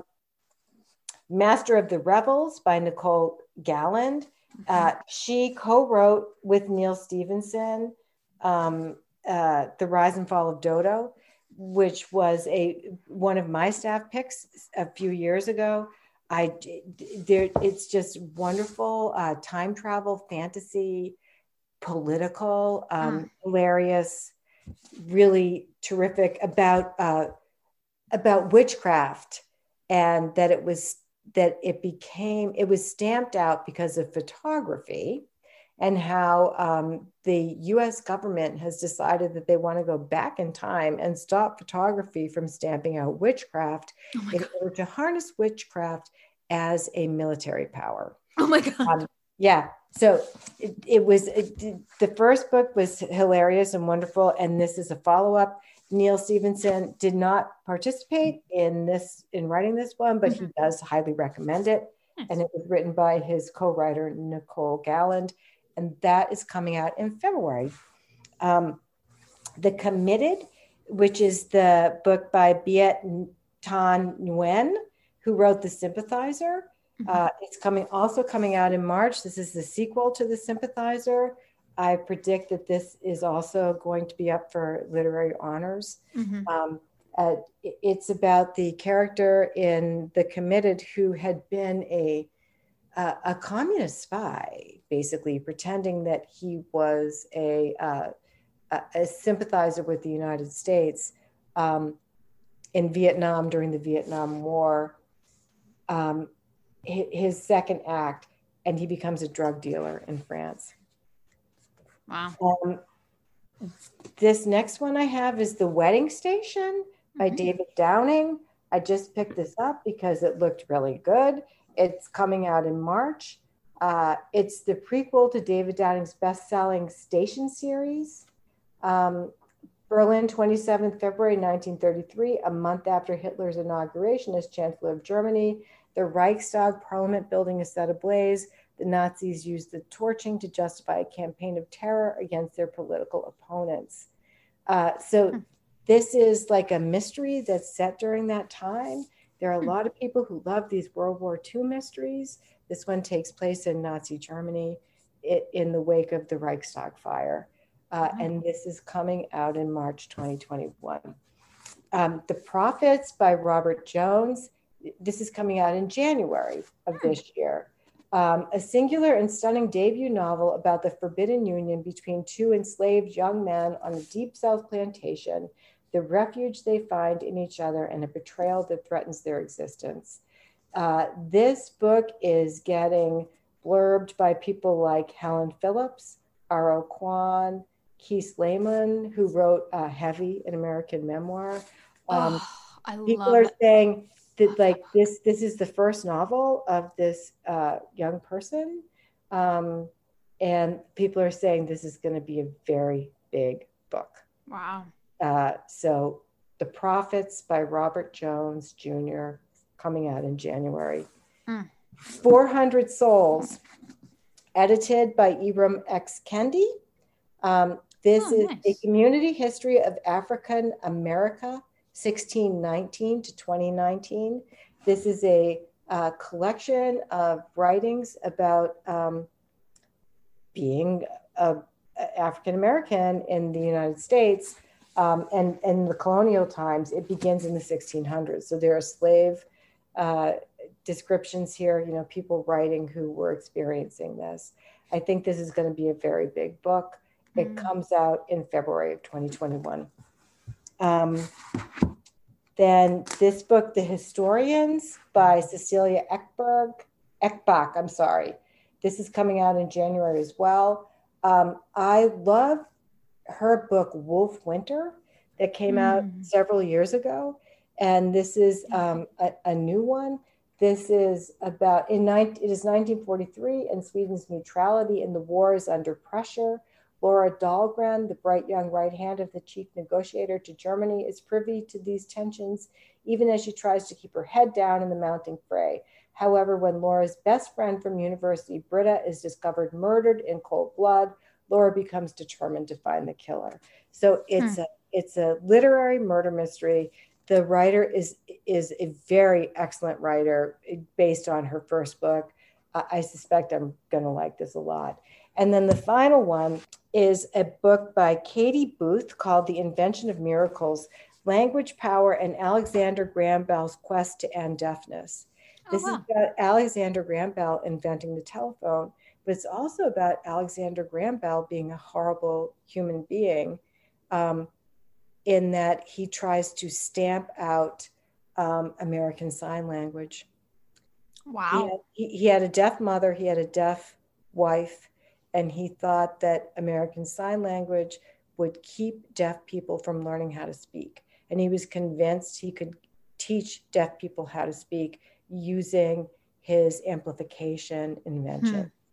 Master of the Rebels by Nicole Galland. Uh, she co-wrote with Neil Stevenson um, uh, The Rise and Fall of Dodo, which was a one of my staff picks a few years ago. I there, it's just wonderful uh, time travel, fantasy, political, um, Mm. hilarious, really terrific about uh, about witchcraft, and that it was that it became it was stamped out because of photography, and how um, the U S government has decided that they want to go back in time and stop photography from stamping out witchcraft Oh my in god. order to harness witchcraft as a military power. Oh my god. Um, Yeah. So it, it was, it, the first book was hilarious and wonderful. And this is a follow-up. Neal Stephenson did not participate in this, in writing this one, but mm-hmm. he does highly recommend it. Nice. And it was written by his co-writer, Nicole Galland. And that is coming out in February. Um, The Committed, which is the book by Viet Thanh Nguyen, who wrote The Sympathizer. Mm-hmm. Uh, it's coming also coming out in March. This is the sequel to The Sympathizer. I predict that this is also going to be up for literary honors. Mm-hmm. Um, uh, it's about the character in The Committed who had been a uh, a communist spy, basically pretending that he was a uh, a, a sympathizer with the United States um, in Vietnam during the Vietnam War. Um, his second act, and he becomes a drug dealer in France. Wow. Um, this next one I have is The Wedding Station by mm-hmm. David Downing. I just picked this up because it looked really good. It's coming out in March. Uh, it's the prequel to David Downing's best-selling Station series. Um, Berlin, twenty-seventh February nineteen thirty-three, a month after Hitler's inauguration as Chancellor of Germany. The Reichstag parliament building is set ablaze. The Nazis used the torching to justify a campaign of terror against their political opponents. Uh, so hmm. this is like a mystery that's set during that time. There are a hmm. lot of people who love these World War Two mysteries. This one takes place in Nazi Germany it, in the wake of the Reichstag fire. Uh, hmm. And this is coming out in March twenty twenty-one. Um, The Prophets by Robert Jones. This is coming out in January of this year. Um, a singular and stunning debut novel about the forbidden union between two enslaved young men on a deep South plantation, the refuge they find in each other, and a betrayal that threatens their existence. Uh, this book is getting blurbed by people like Helen Phillips, Aro Kwan, Keith Lehman, who wrote uh, Heavy, an American memoir. Um, oh, I people love are it. saying that like this, this is the first novel of this uh, young person. Um, and people are saying this is going to be a very big book. Wow. Uh, so The Prophets by Robert Jones Junior coming out in January. Mm. four hundred Souls, edited by Ibram X. Kendi. Um, this oh, is nice. A community history of African America, sixteen nineteen to twenty nineteen. This is a uh, collection of writings about um, being a, a African American in the United States. Um, and in the colonial times, it begins in the sixteen hundreds. So there are slave uh, descriptions here, you know, people writing who were experiencing this. I think this is going to be a very big book. It mm. comes out in February of twenty twenty-one. Um, then this book, The Historians by Cecilia Ekberg, Ekbach, I'm sorry. This is coming out in January as well. Um, I love her book, Wolf Winter, that came mm. out several years ago. And this is um, a, a new one. This is about, in it is nineteen forty-three, and Sweden's neutrality in the war is under pressure. Laura Dahlgren, the bright young right hand of the chief negotiator to Germany, is privy to these tensions, even as she tries to keep her head down in the mounting fray. However, when Laura's best friend from university, Britta, is discovered murdered in cold blood, Laura becomes determined to find the killer. So it's hmm. a it's a literary murder mystery. The writer is is a very excellent writer based on her first book. Uh, I suspect I'm going to like this a lot. And then the final one is a book by Katie Booth called The Invention of Miracles, Language, Power, and Alexander Graham Bell's Quest to End Deafness. Oh, this wow. is about Alexander Graham Bell inventing the telephone, but it's also about Alexander Graham Bell being a horrible human being, um, in that he tries to stamp out um, American Sign Language. Wow. He had, he, he had a deaf mother, he had a deaf wife, and he thought that American Sign Language would keep deaf people from learning how to speak. And he was convinced he could teach deaf people how to speak using his amplification invention. Hmm.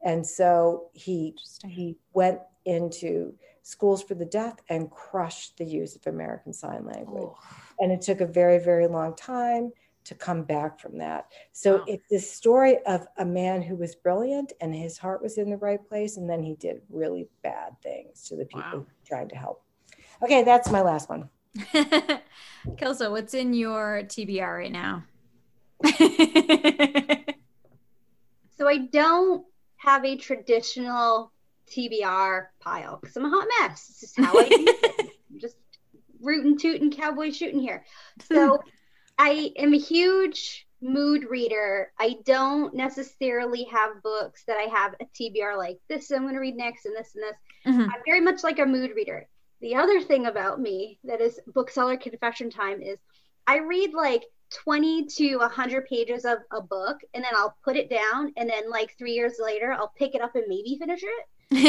And so he Interesting. he went into schools for the deaf and crushed the use of American Sign Language. Oh. And it took a very, very long time to come back from that. So Wow. it's this story of a man who was brilliant and his heart was in the right place, and then he did really bad things to the people Wow. he was trying to help. Okay, that's my last one. Kelso, what's in your T B R right now? So I don't have a traditional T B R pile because I'm a hot mess. This is how I do it. I'm just rootin' tootin' cowboy shooting here. So I am a huge mood reader. I don't necessarily have books that I have a T B R like this I'm going to read next and this and this. Mhm. I'm very much like a mood reader. The other thing about me that is bookseller confession time is I read like twenty to one hundred pages of a book and then I'll put it down and then like three years later I'll pick it up and maybe finish it.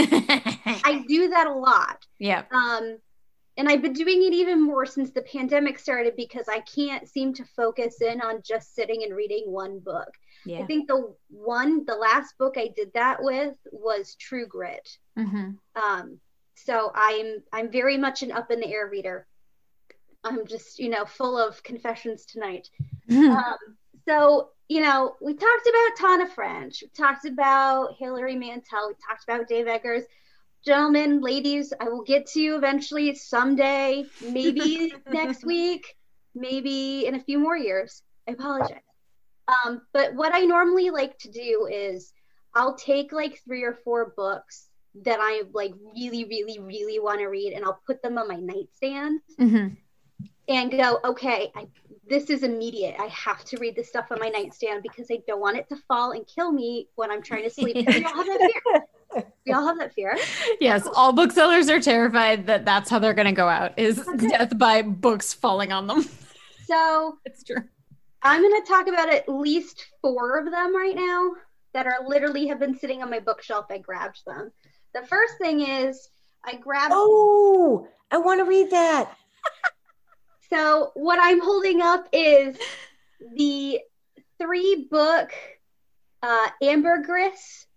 I do that a lot. Yeah. Um, and I've been doing it even more since the pandemic started because I can't seem to focus in on just sitting and reading one book. Yeah. I think the one, the last book I did that with was True Grit. Mm-hmm. Um, so I'm I'm very much an up in the air reader. I'm just, you know, full of confessions tonight. Um, so, you know, we talked about Tana French. We talked about Hilary Mantel. We talked about Dave Eggers. Gentlemen, ladies, I will get to you eventually someday, maybe next week, maybe in a few more years. I apologize. Um, but what I normally like to do is I'll take like three or four books that I like really, really, really want to read and I'll put them on my nightstand. Mm-hmm. And go, okay, I, this is immediate. I have to read this stuff on my nightstand because I don't want it to fall and kill me when I'm trying to sleep. We all have that fear. We all have that fear. Yes, all booksellers are terrified that that's how they're going to go out, is death by books falling on them. So It's true. I'm going to talk about at least four of them right now that are literally have been sitting on my bookshelf. I grabbed them. The first thing is I grabbed. Oh, I want to read that. So what I'm holding up is the three book uh, Ambergris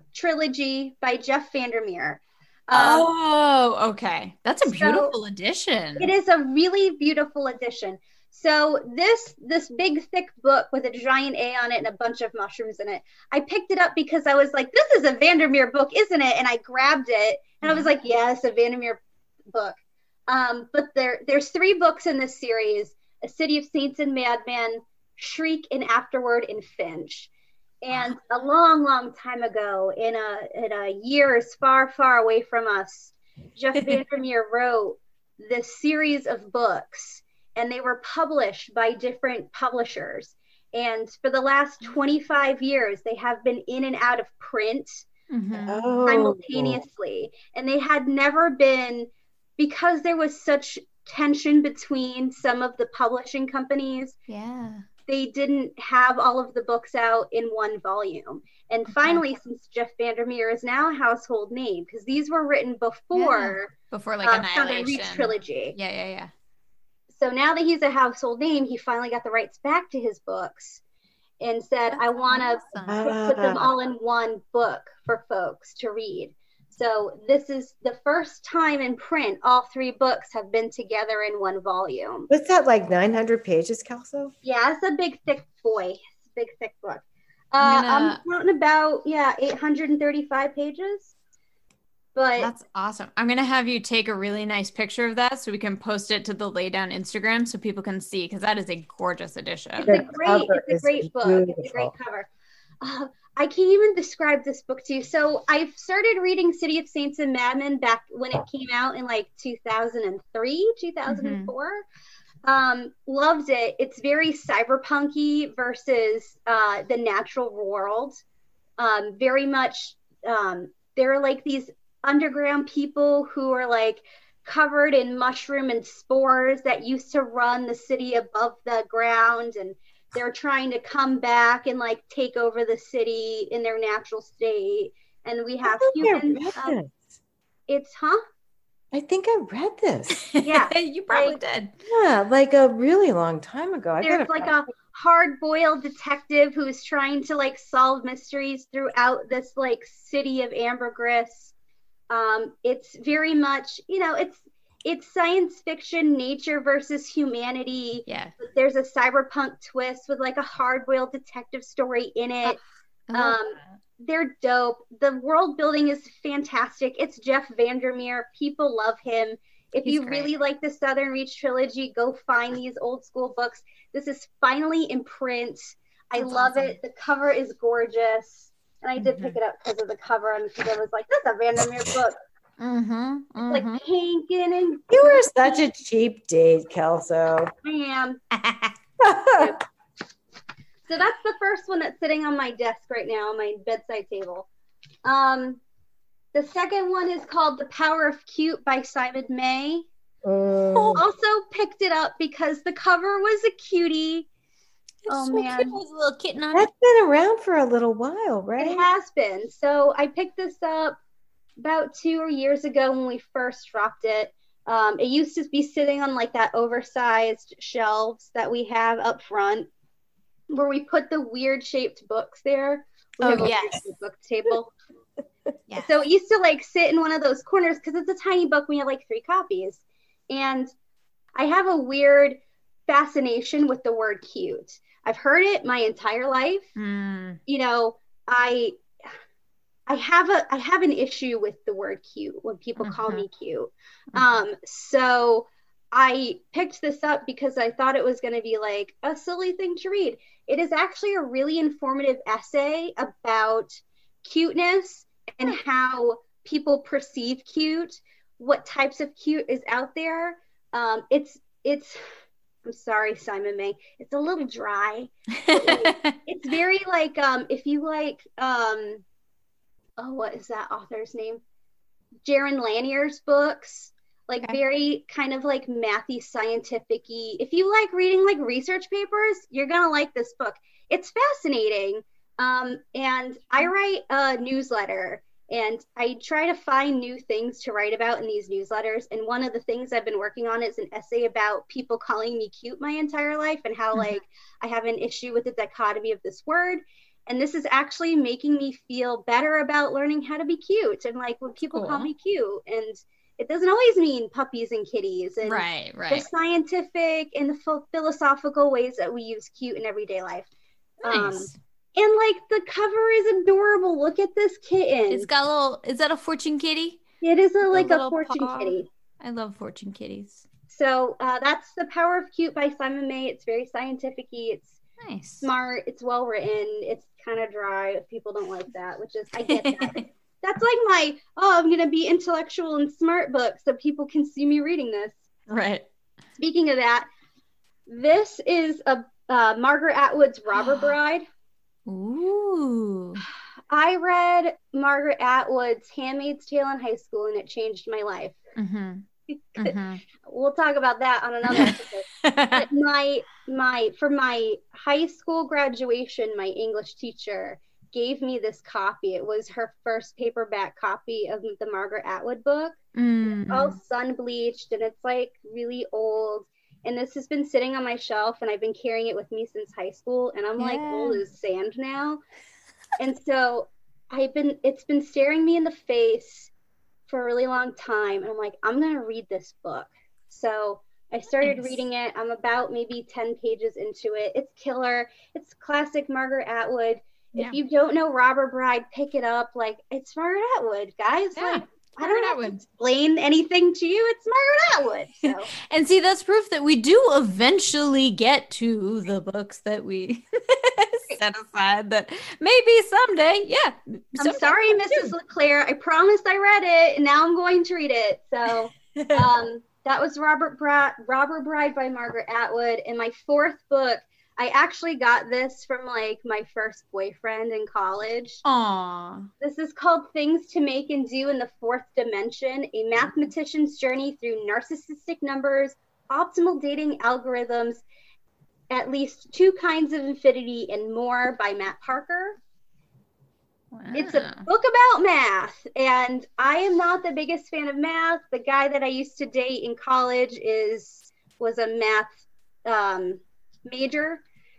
trilogy by Jeff Vandermeer. Um, Oh, okay. That's a so beautiful edition. It is a really beautiful edition. So this this big thick book with a giant A on it and a bunch of mushrooms in it, I picked it up because I was like, this is a Vandermeer book, isn't it? And I grabbed it and I was like, yes, a Vandermeer book. Um, but there, there's three books in this series: A City of Saints and Madmen, Shriek, and Afterward in Finch. And a long, long time ago, in a in a years far, far away from us, Jeff Vandermeer wrote this series of books, and they were published by different publishers. And for the last twenty-five years, they have been in and out of print Mm-hmm. Oh. simultaneously. And they had never been, because there was such tension between some of the publishing companies, Yeah. they didn't have all of the books out in one volume. And finally, since Jeff Vandermeer is now a household name, because these were written before Before like uh, Southern Annihilation. Reach trilogy. Yeah, yeah, yeah. So now that he's a household name, he finally got the rights back to his books and said, That's I want to awesome. put them all in one book for folks to read. So this is the first time in print all three books have been together in one volume. What's that, like nine hundred pages, Kelso? Yeah, it's a big, thick boy. It's a big, thick book. Uh, I'm I'm gonna- counting about, yeah, eight hundred thirty-five pages. But That's awesome. I'm going to have you take a really nice picture of that so we can post it to the Laydown Instagram so people can see, because that is a gorgeous edition. it's The a great, cover it's a is great book. It's a great beautiful. cover. Uh, I can't even describe this book to you. So I started reading City of Saints and Madmen back when it came out in like two thousand three, two thousand four. Um, loved it. It's very cyberpunky versus uh, the natural world. Um, very much, um, there are like these underground people who are like covered in mushroom and spores that used to run the city above the ground, and they're trying to come back and like take over the city in their natural state. And we have I think I humans. read Um, this. it's huh? I think I read this. Yeah, you probably like- did. Yeah, like a really long time ago. I There's gotta like find a hard-boiled detective who is trying to like solve mysteries throughout this like city of ambergris. Um, it's very much, you know, it's it's science fiction, nature versus humanity. Yeah. But there's a cyberpunk twist with like a hard-boiled detective story in it. Um, they're dope. The world building is fantastic. It's Jeff Vandermeer. People love him. If He's you great. really like the Southern Reach trilogy, go find these old school books. This is finally in print. I That's love awesome. it. The cover is gorgeous. And I did Mhm. pick it up because of the cover and because I was like, that's a Vandermeer book. Mm-hmm. It's mm-hmm. like pink and You were such a cheap date, Kelso. I am. So that's the first one that's sitting on my desk right now on my bedside table. Um, the second one is called The Power of Cute by Simon May. Mm. Also picked it up because the cover was a cutie. Oh, so man. cute with a little kitten on it. That's been around for a little while, right? It has been. So I picked this up about two years ago when we first dropped it. Um, it used to be sitting on like that oversized shelves that we have up front where we put the weird shaped books there. We Oh, have a yes. weird shaped book table. Yeah. So it used to like sit in one of those corners because it's a tiny book. We have like three copies. And I have a weird fascination with the word cute. I've heard it my entire life. Mm. You know, I I have a I have an issue with the word cute when people call Mhm. me cute. Mhm. Um, so I picked this up because I thought it was going to be like a silly thing to read. It is actually a really informative essay about cuteness and how people perceive cute, what types of cute is out there. Um, it's it's I'm sorry, Simon May. It's a little dry. It's very like um if you like um oh what is that author's name? Jaron Lanier's books. Like Okay. very kind of like mathy scientific-y. If you like reading like research papers, you're gonna like this book. It's fascinating. Um, and I write a newsletter and I try to find new things to write about in these newsletters. And one of the things I've been working on is an essay about people calling me cute my entire life and how Mhm. like I have an issue with the dichotomy of this word. And this is actually making me feel better about learning how to be cute. And like when people call Cool. me cute, and it doesn't always mean puppies and kitties and Right, the right. scientific and the ph- philosophical ways that we use cute in everyday life. Um, Nice. and like the cover is adorable. Look at this kitten. It's got a little, is that a fortune kitty? It is a, a like a little fortune paw. kitty. I love fortune kitties. So uh, that's The Power of Cute by Simon May. It's very scientific-y. It's Nice. smart. It's well written. It's kind of dry if people don't like that, which is, I get that. That's like my, oh, I'm going to be intellectual and smart book so people can see me reading this. Right. Speaking of that, this is a uh, Margaret Atwood's Robber Bride. Ooh. I read Margaret Atwood's Handmaid's Tale in high school and it changed my life. Mm-hmm. Mm-hmm. We'll talk about that on another episode. But my my for my high school graduation, my English teacher gave me this copy. It was her first paperback copy of the Margaret Atwood book. Mm. All sun bleached and it's like really old. And this has been sitting on my shelf and I've been carrying it with me since high school. And I'm like Yeah. old as sand now. And so I've been it's been staring me in the face for a really long time. And I'm like, I'm gonna read this book. So I started Nice. reading it. I'm about maybe ten pages into it. It's killer. It's classic Margaret Atwood. Yeah. If you don't know Robber Bride, pick it up. Like, it's Margaret Atwood, guys. Yeah, Like, I Margaret don't have to Atwood. explain anything to you. It's Margaret Atwood. So And see, that's proof that we do eventually get to the books that we set aside that maybe someday, yeah. I'm someday sorry, we'll Missus LeClaire. I promised I read it, and now I'm going to read it. So do. um, that was Robert Bra- Robber Bride by Margaret Atwood. And my fourth book, I actually got this from like my first boyfriend in college. Aw. This is called Things to Make and Do in the Fourth Dimension, a mathematician's journey through narcissistic numbers, optimal dating algorithms, at least two kinds of infinity, and more by Matt Parker. Wow. It's a book about math, and I am not the biggest fan of math. The guy that I used to date in college is was a math um, major,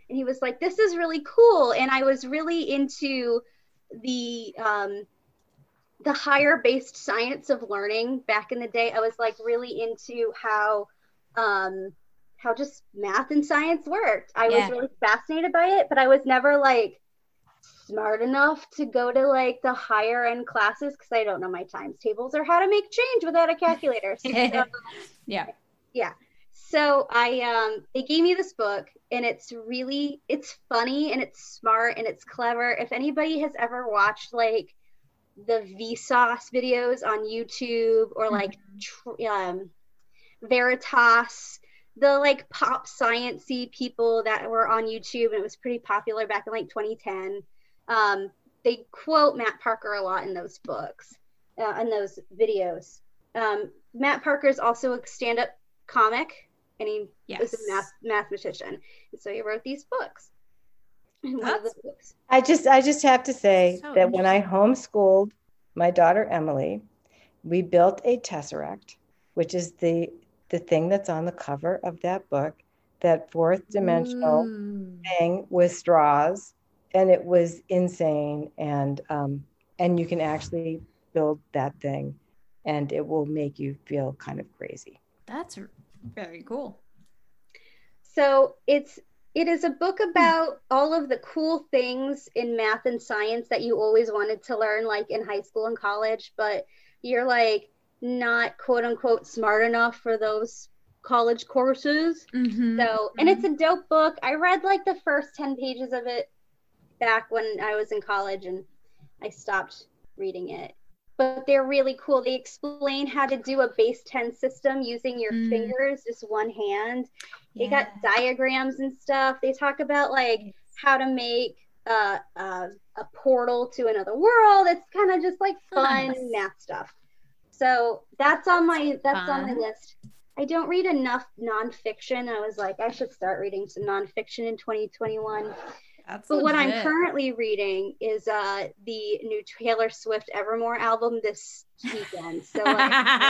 And he was like, this is really cool. And I was really into the um, the higher based science of learning back in the day. I was like really into how um, how just math and science worked. I Yeah. was really fascinated by it, but I was never like smart enough to go to like the higher end classes because I don't know my times tables or how to make change without a calculator. So, yeah. Yeah. So I um they gave me this book and it's really it's funny and it's smart and it's clever. If anybody has ever watched like the Vsauce videos on YouTube or like tr- um Veritas, the like pop sciencey people that were on YouTube and it was pretty popular back in like twenty ten. Um, they quote Matt Parker a lot in those books, uh, in those videos. Um, Matt Parker is also a stand-up comic, and he Yes. is a math mathematician, and so he wrote these books. And one of the That's books. I just I just have to say So that when I homeschooled my daughter Emily, we built a tesseract, which is the the thing that's on the cover of that book, that fourth dimensional Ooh. thing with straws, and it was insane. And um, and you can actually build that thing, and it will make you feel kind of crazy. That's very cool. So it's it is a book about all of the cool things in math and science that you always wanted to learn, like in high school and college, but you're like not quote unquote smart enough for those college courses. Mm-hmm. So, and it's a dope book. I read like the first ten pages of it back when I was in college and I stopped reading it. But they're really cool. They explain how to do a base ten system using your Mm. fingers, just one hand. They Yeah. got diagrams and stuff. They talk about like how to make uh, uh, a portal to another world. It's kind of just like fun Nice. math stuff. So that's on my that's on my fun. list. I don't read enough nonfiction. I was like, I should start reading some nonfiction in twenty twenty-one. That's But what I'm legit. currently reading is uh, the new Taylor Swift Evermore album this weekend. So like,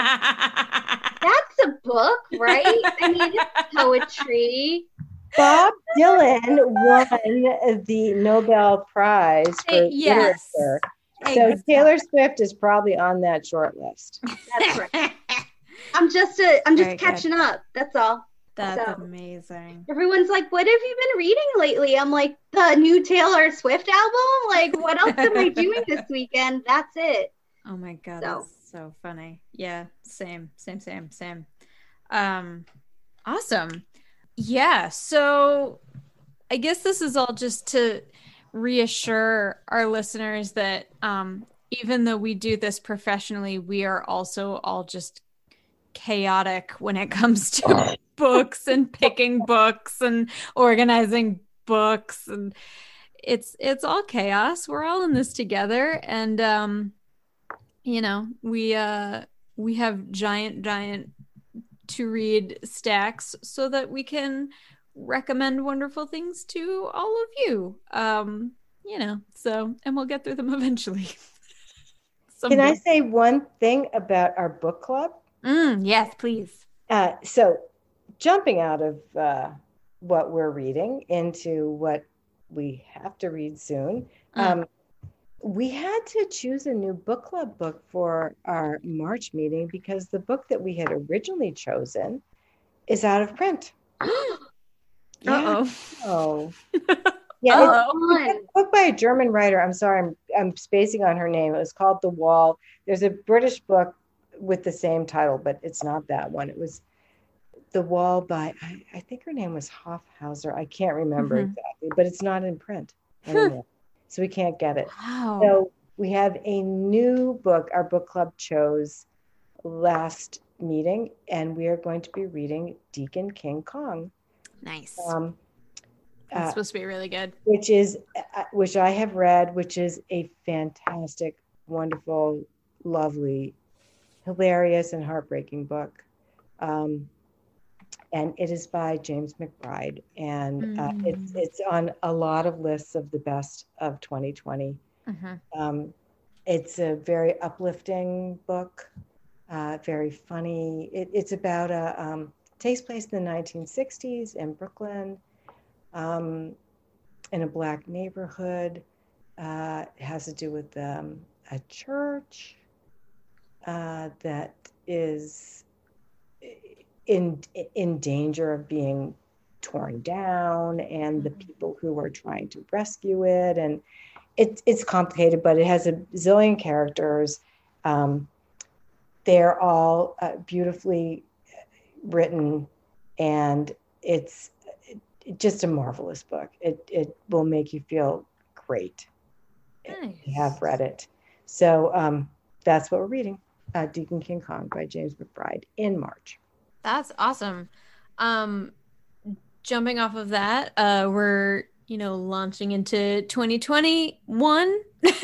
that's a book, right? I mean, it's poetry. Bob Dylan won the Nobel Prize for Eh, yes. literature. So Exactly. Taylor Swift is probably on that short list. That's right. I'm just a, I'm just Very good. catching up. That's all. That's So- amazing. Everyone's like, what have you been reading lately? I'm like, the new Taylor Swift album? Like, what else am I doing this weekend? That's it. Oh my god, So. that's so funny. Yeah, same, same, same, same. Um, awesome. Yeah, so I guess this is all just to reassure our listeners that um, even though we do this professionally, we are also all just chaotic when it comes to books and picking books and organizing books, and it's it's all chaos. We're all in this together, and um, you know, we uh, we have giant, giant to read stacks so that we can recommend wonderful things to all of you. Um, you know, so and we'll get through them eventually. Can I Someday. say one thing about our book club? Mm, yes, please. Uh, so jumping out of uh, what we're reading into what we have to read soon, Mm. um, we had to choose a new book club book for our March meeting because the book that we had originally chosen is out of print. Yeah. Uh-oh. Oh. Yeah, it's, Uh-oh. it's a book by a German writer. I'm sorry, I'm I'm spacing on her name. It was called The Wall. There's a British book with the same title, but it's not that one. It was The Wall by I, I think her name was Hofhauser. I can't remember Mhm. exactly, but it's not in print anymore. So we can't get it. Wow. So we have a new book our book club chose last meeting, and we are going to be reading Deacon King Kong. Nice. Um, That's uh, supposed to be really good. which is uh, which I have read, which is a fantastic, wonderful, lovely, hilarious, and heartbreaking book. Um, and it is by James McBride, and uh, Mm. it's it's on a lot of lists of the best of twenty twenty. Mhm. Um, it's a very uplifting book, uh, very funny. It, it's about a um, takes place in the nineteen sixties in Brooklyn. Um, in a Black neighborhood. Uh, it has to do with um, a church uh, that is in in danger of being torn down, and the people who are trying to rescue it. And it, it's complicated, but it has a zillion characters. Um, they're all uh, beautifully written, and it's just a marvelous book. It it will make you feel great. Nice. If you have read it. So um, that's what we're reading. Uh, Deacon King Kong by James McBride in March. That's awesome. Um, jumping off of that, uh, we're, you know, launching into twenty twenty-one.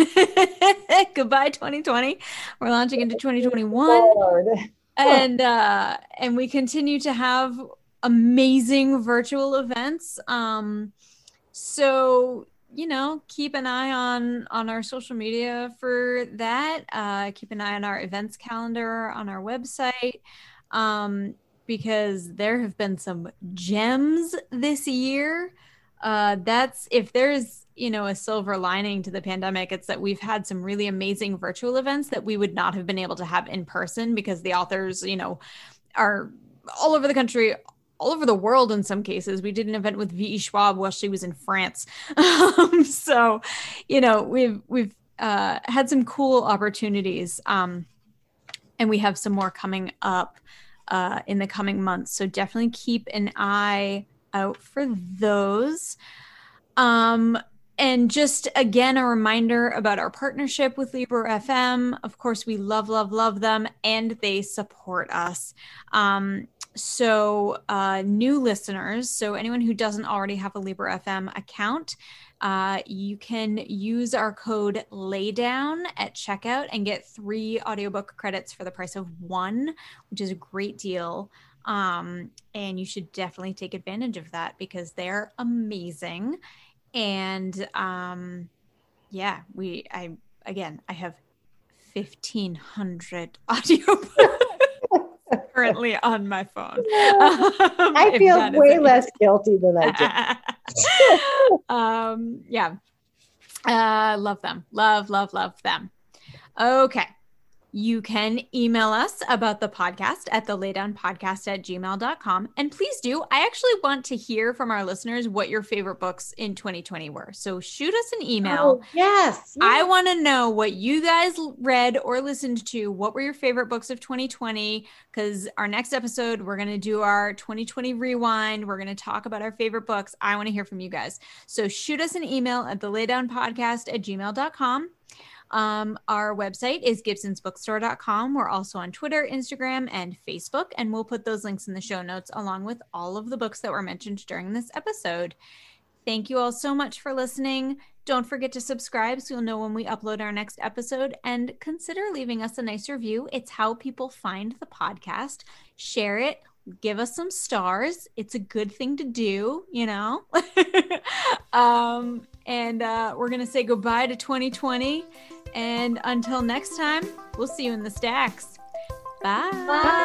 Goodbye, twenty twenty. We're launching into twenty twenty-one. And uh, and we continue to have amazing virtual events. Um, so, you know, keep an eye on on our social media for that. Uh, keep an eye on our events calendar on our website. Um, because there have been some gems this year. Uh, that's, if there's, you know, a silver lining to the pandemic, it's that we've had some really amazing virtual events that we would not have been able to have in person because the authors, you know, are all over the country, all over the world in some cases. We did an event with V E Schwab while she was in France. Um, so, you know, we've, we've uh, had some cool opportunities, um, and we have some more coming up Uh, in the coming months. So definitely keep an eye out for those. Um, and just again, a reminder about our partnership with Libro F M. Of course, we love, love, love them, and they support us. Um, so uh, new listeners, so anyone who doesn't already have a Libro F M account, Uh, you can use our code LAYDOWN at checkout and get three audiobook credits for the price of one, which is a great deal. Um, and you should definitely take advantage of that because they're amazing. And um, yeah, we, I, again, I have fifteen hundred audiobooks currently on my phone. Um, I feel way less guilty than I do. um, yeah. Uh, love them. Love, love, love them. Okay. You can email us about the podcast at the laydownpodcast at gmail dot com. And please do. I actually want to hear from our listeners what your favorite books in twenty twenty were. So shoot us an email. Oh, yes, yes. I want to know what you guys read or listened to. What were your favorite books of twenty twenty? Because our next episode, we're going to do our twenty twenty rewind. We're going to talk about our favorite books. I want to hear from you guys. So shoot us an email at the laydownpodcast at gmail dot com. Um, our website is gibsons bookstore dot com. We're also on Twitter, Instagram, and Facebook, and we'll put those links in the show notes along with all of the books that were mentioned during this episode. Thank you all so much for listening. Don't forget to subscribe so you'll know when we upload our next episode, and consider leaving us a nice review. It's how people find the podcast. Share it. Give us some stars. It's a good thing to do, you know? um, and uh, we're going to say goodbye to twenty twenty. And until next time, we'll see you in the stacks. Bye. Bye.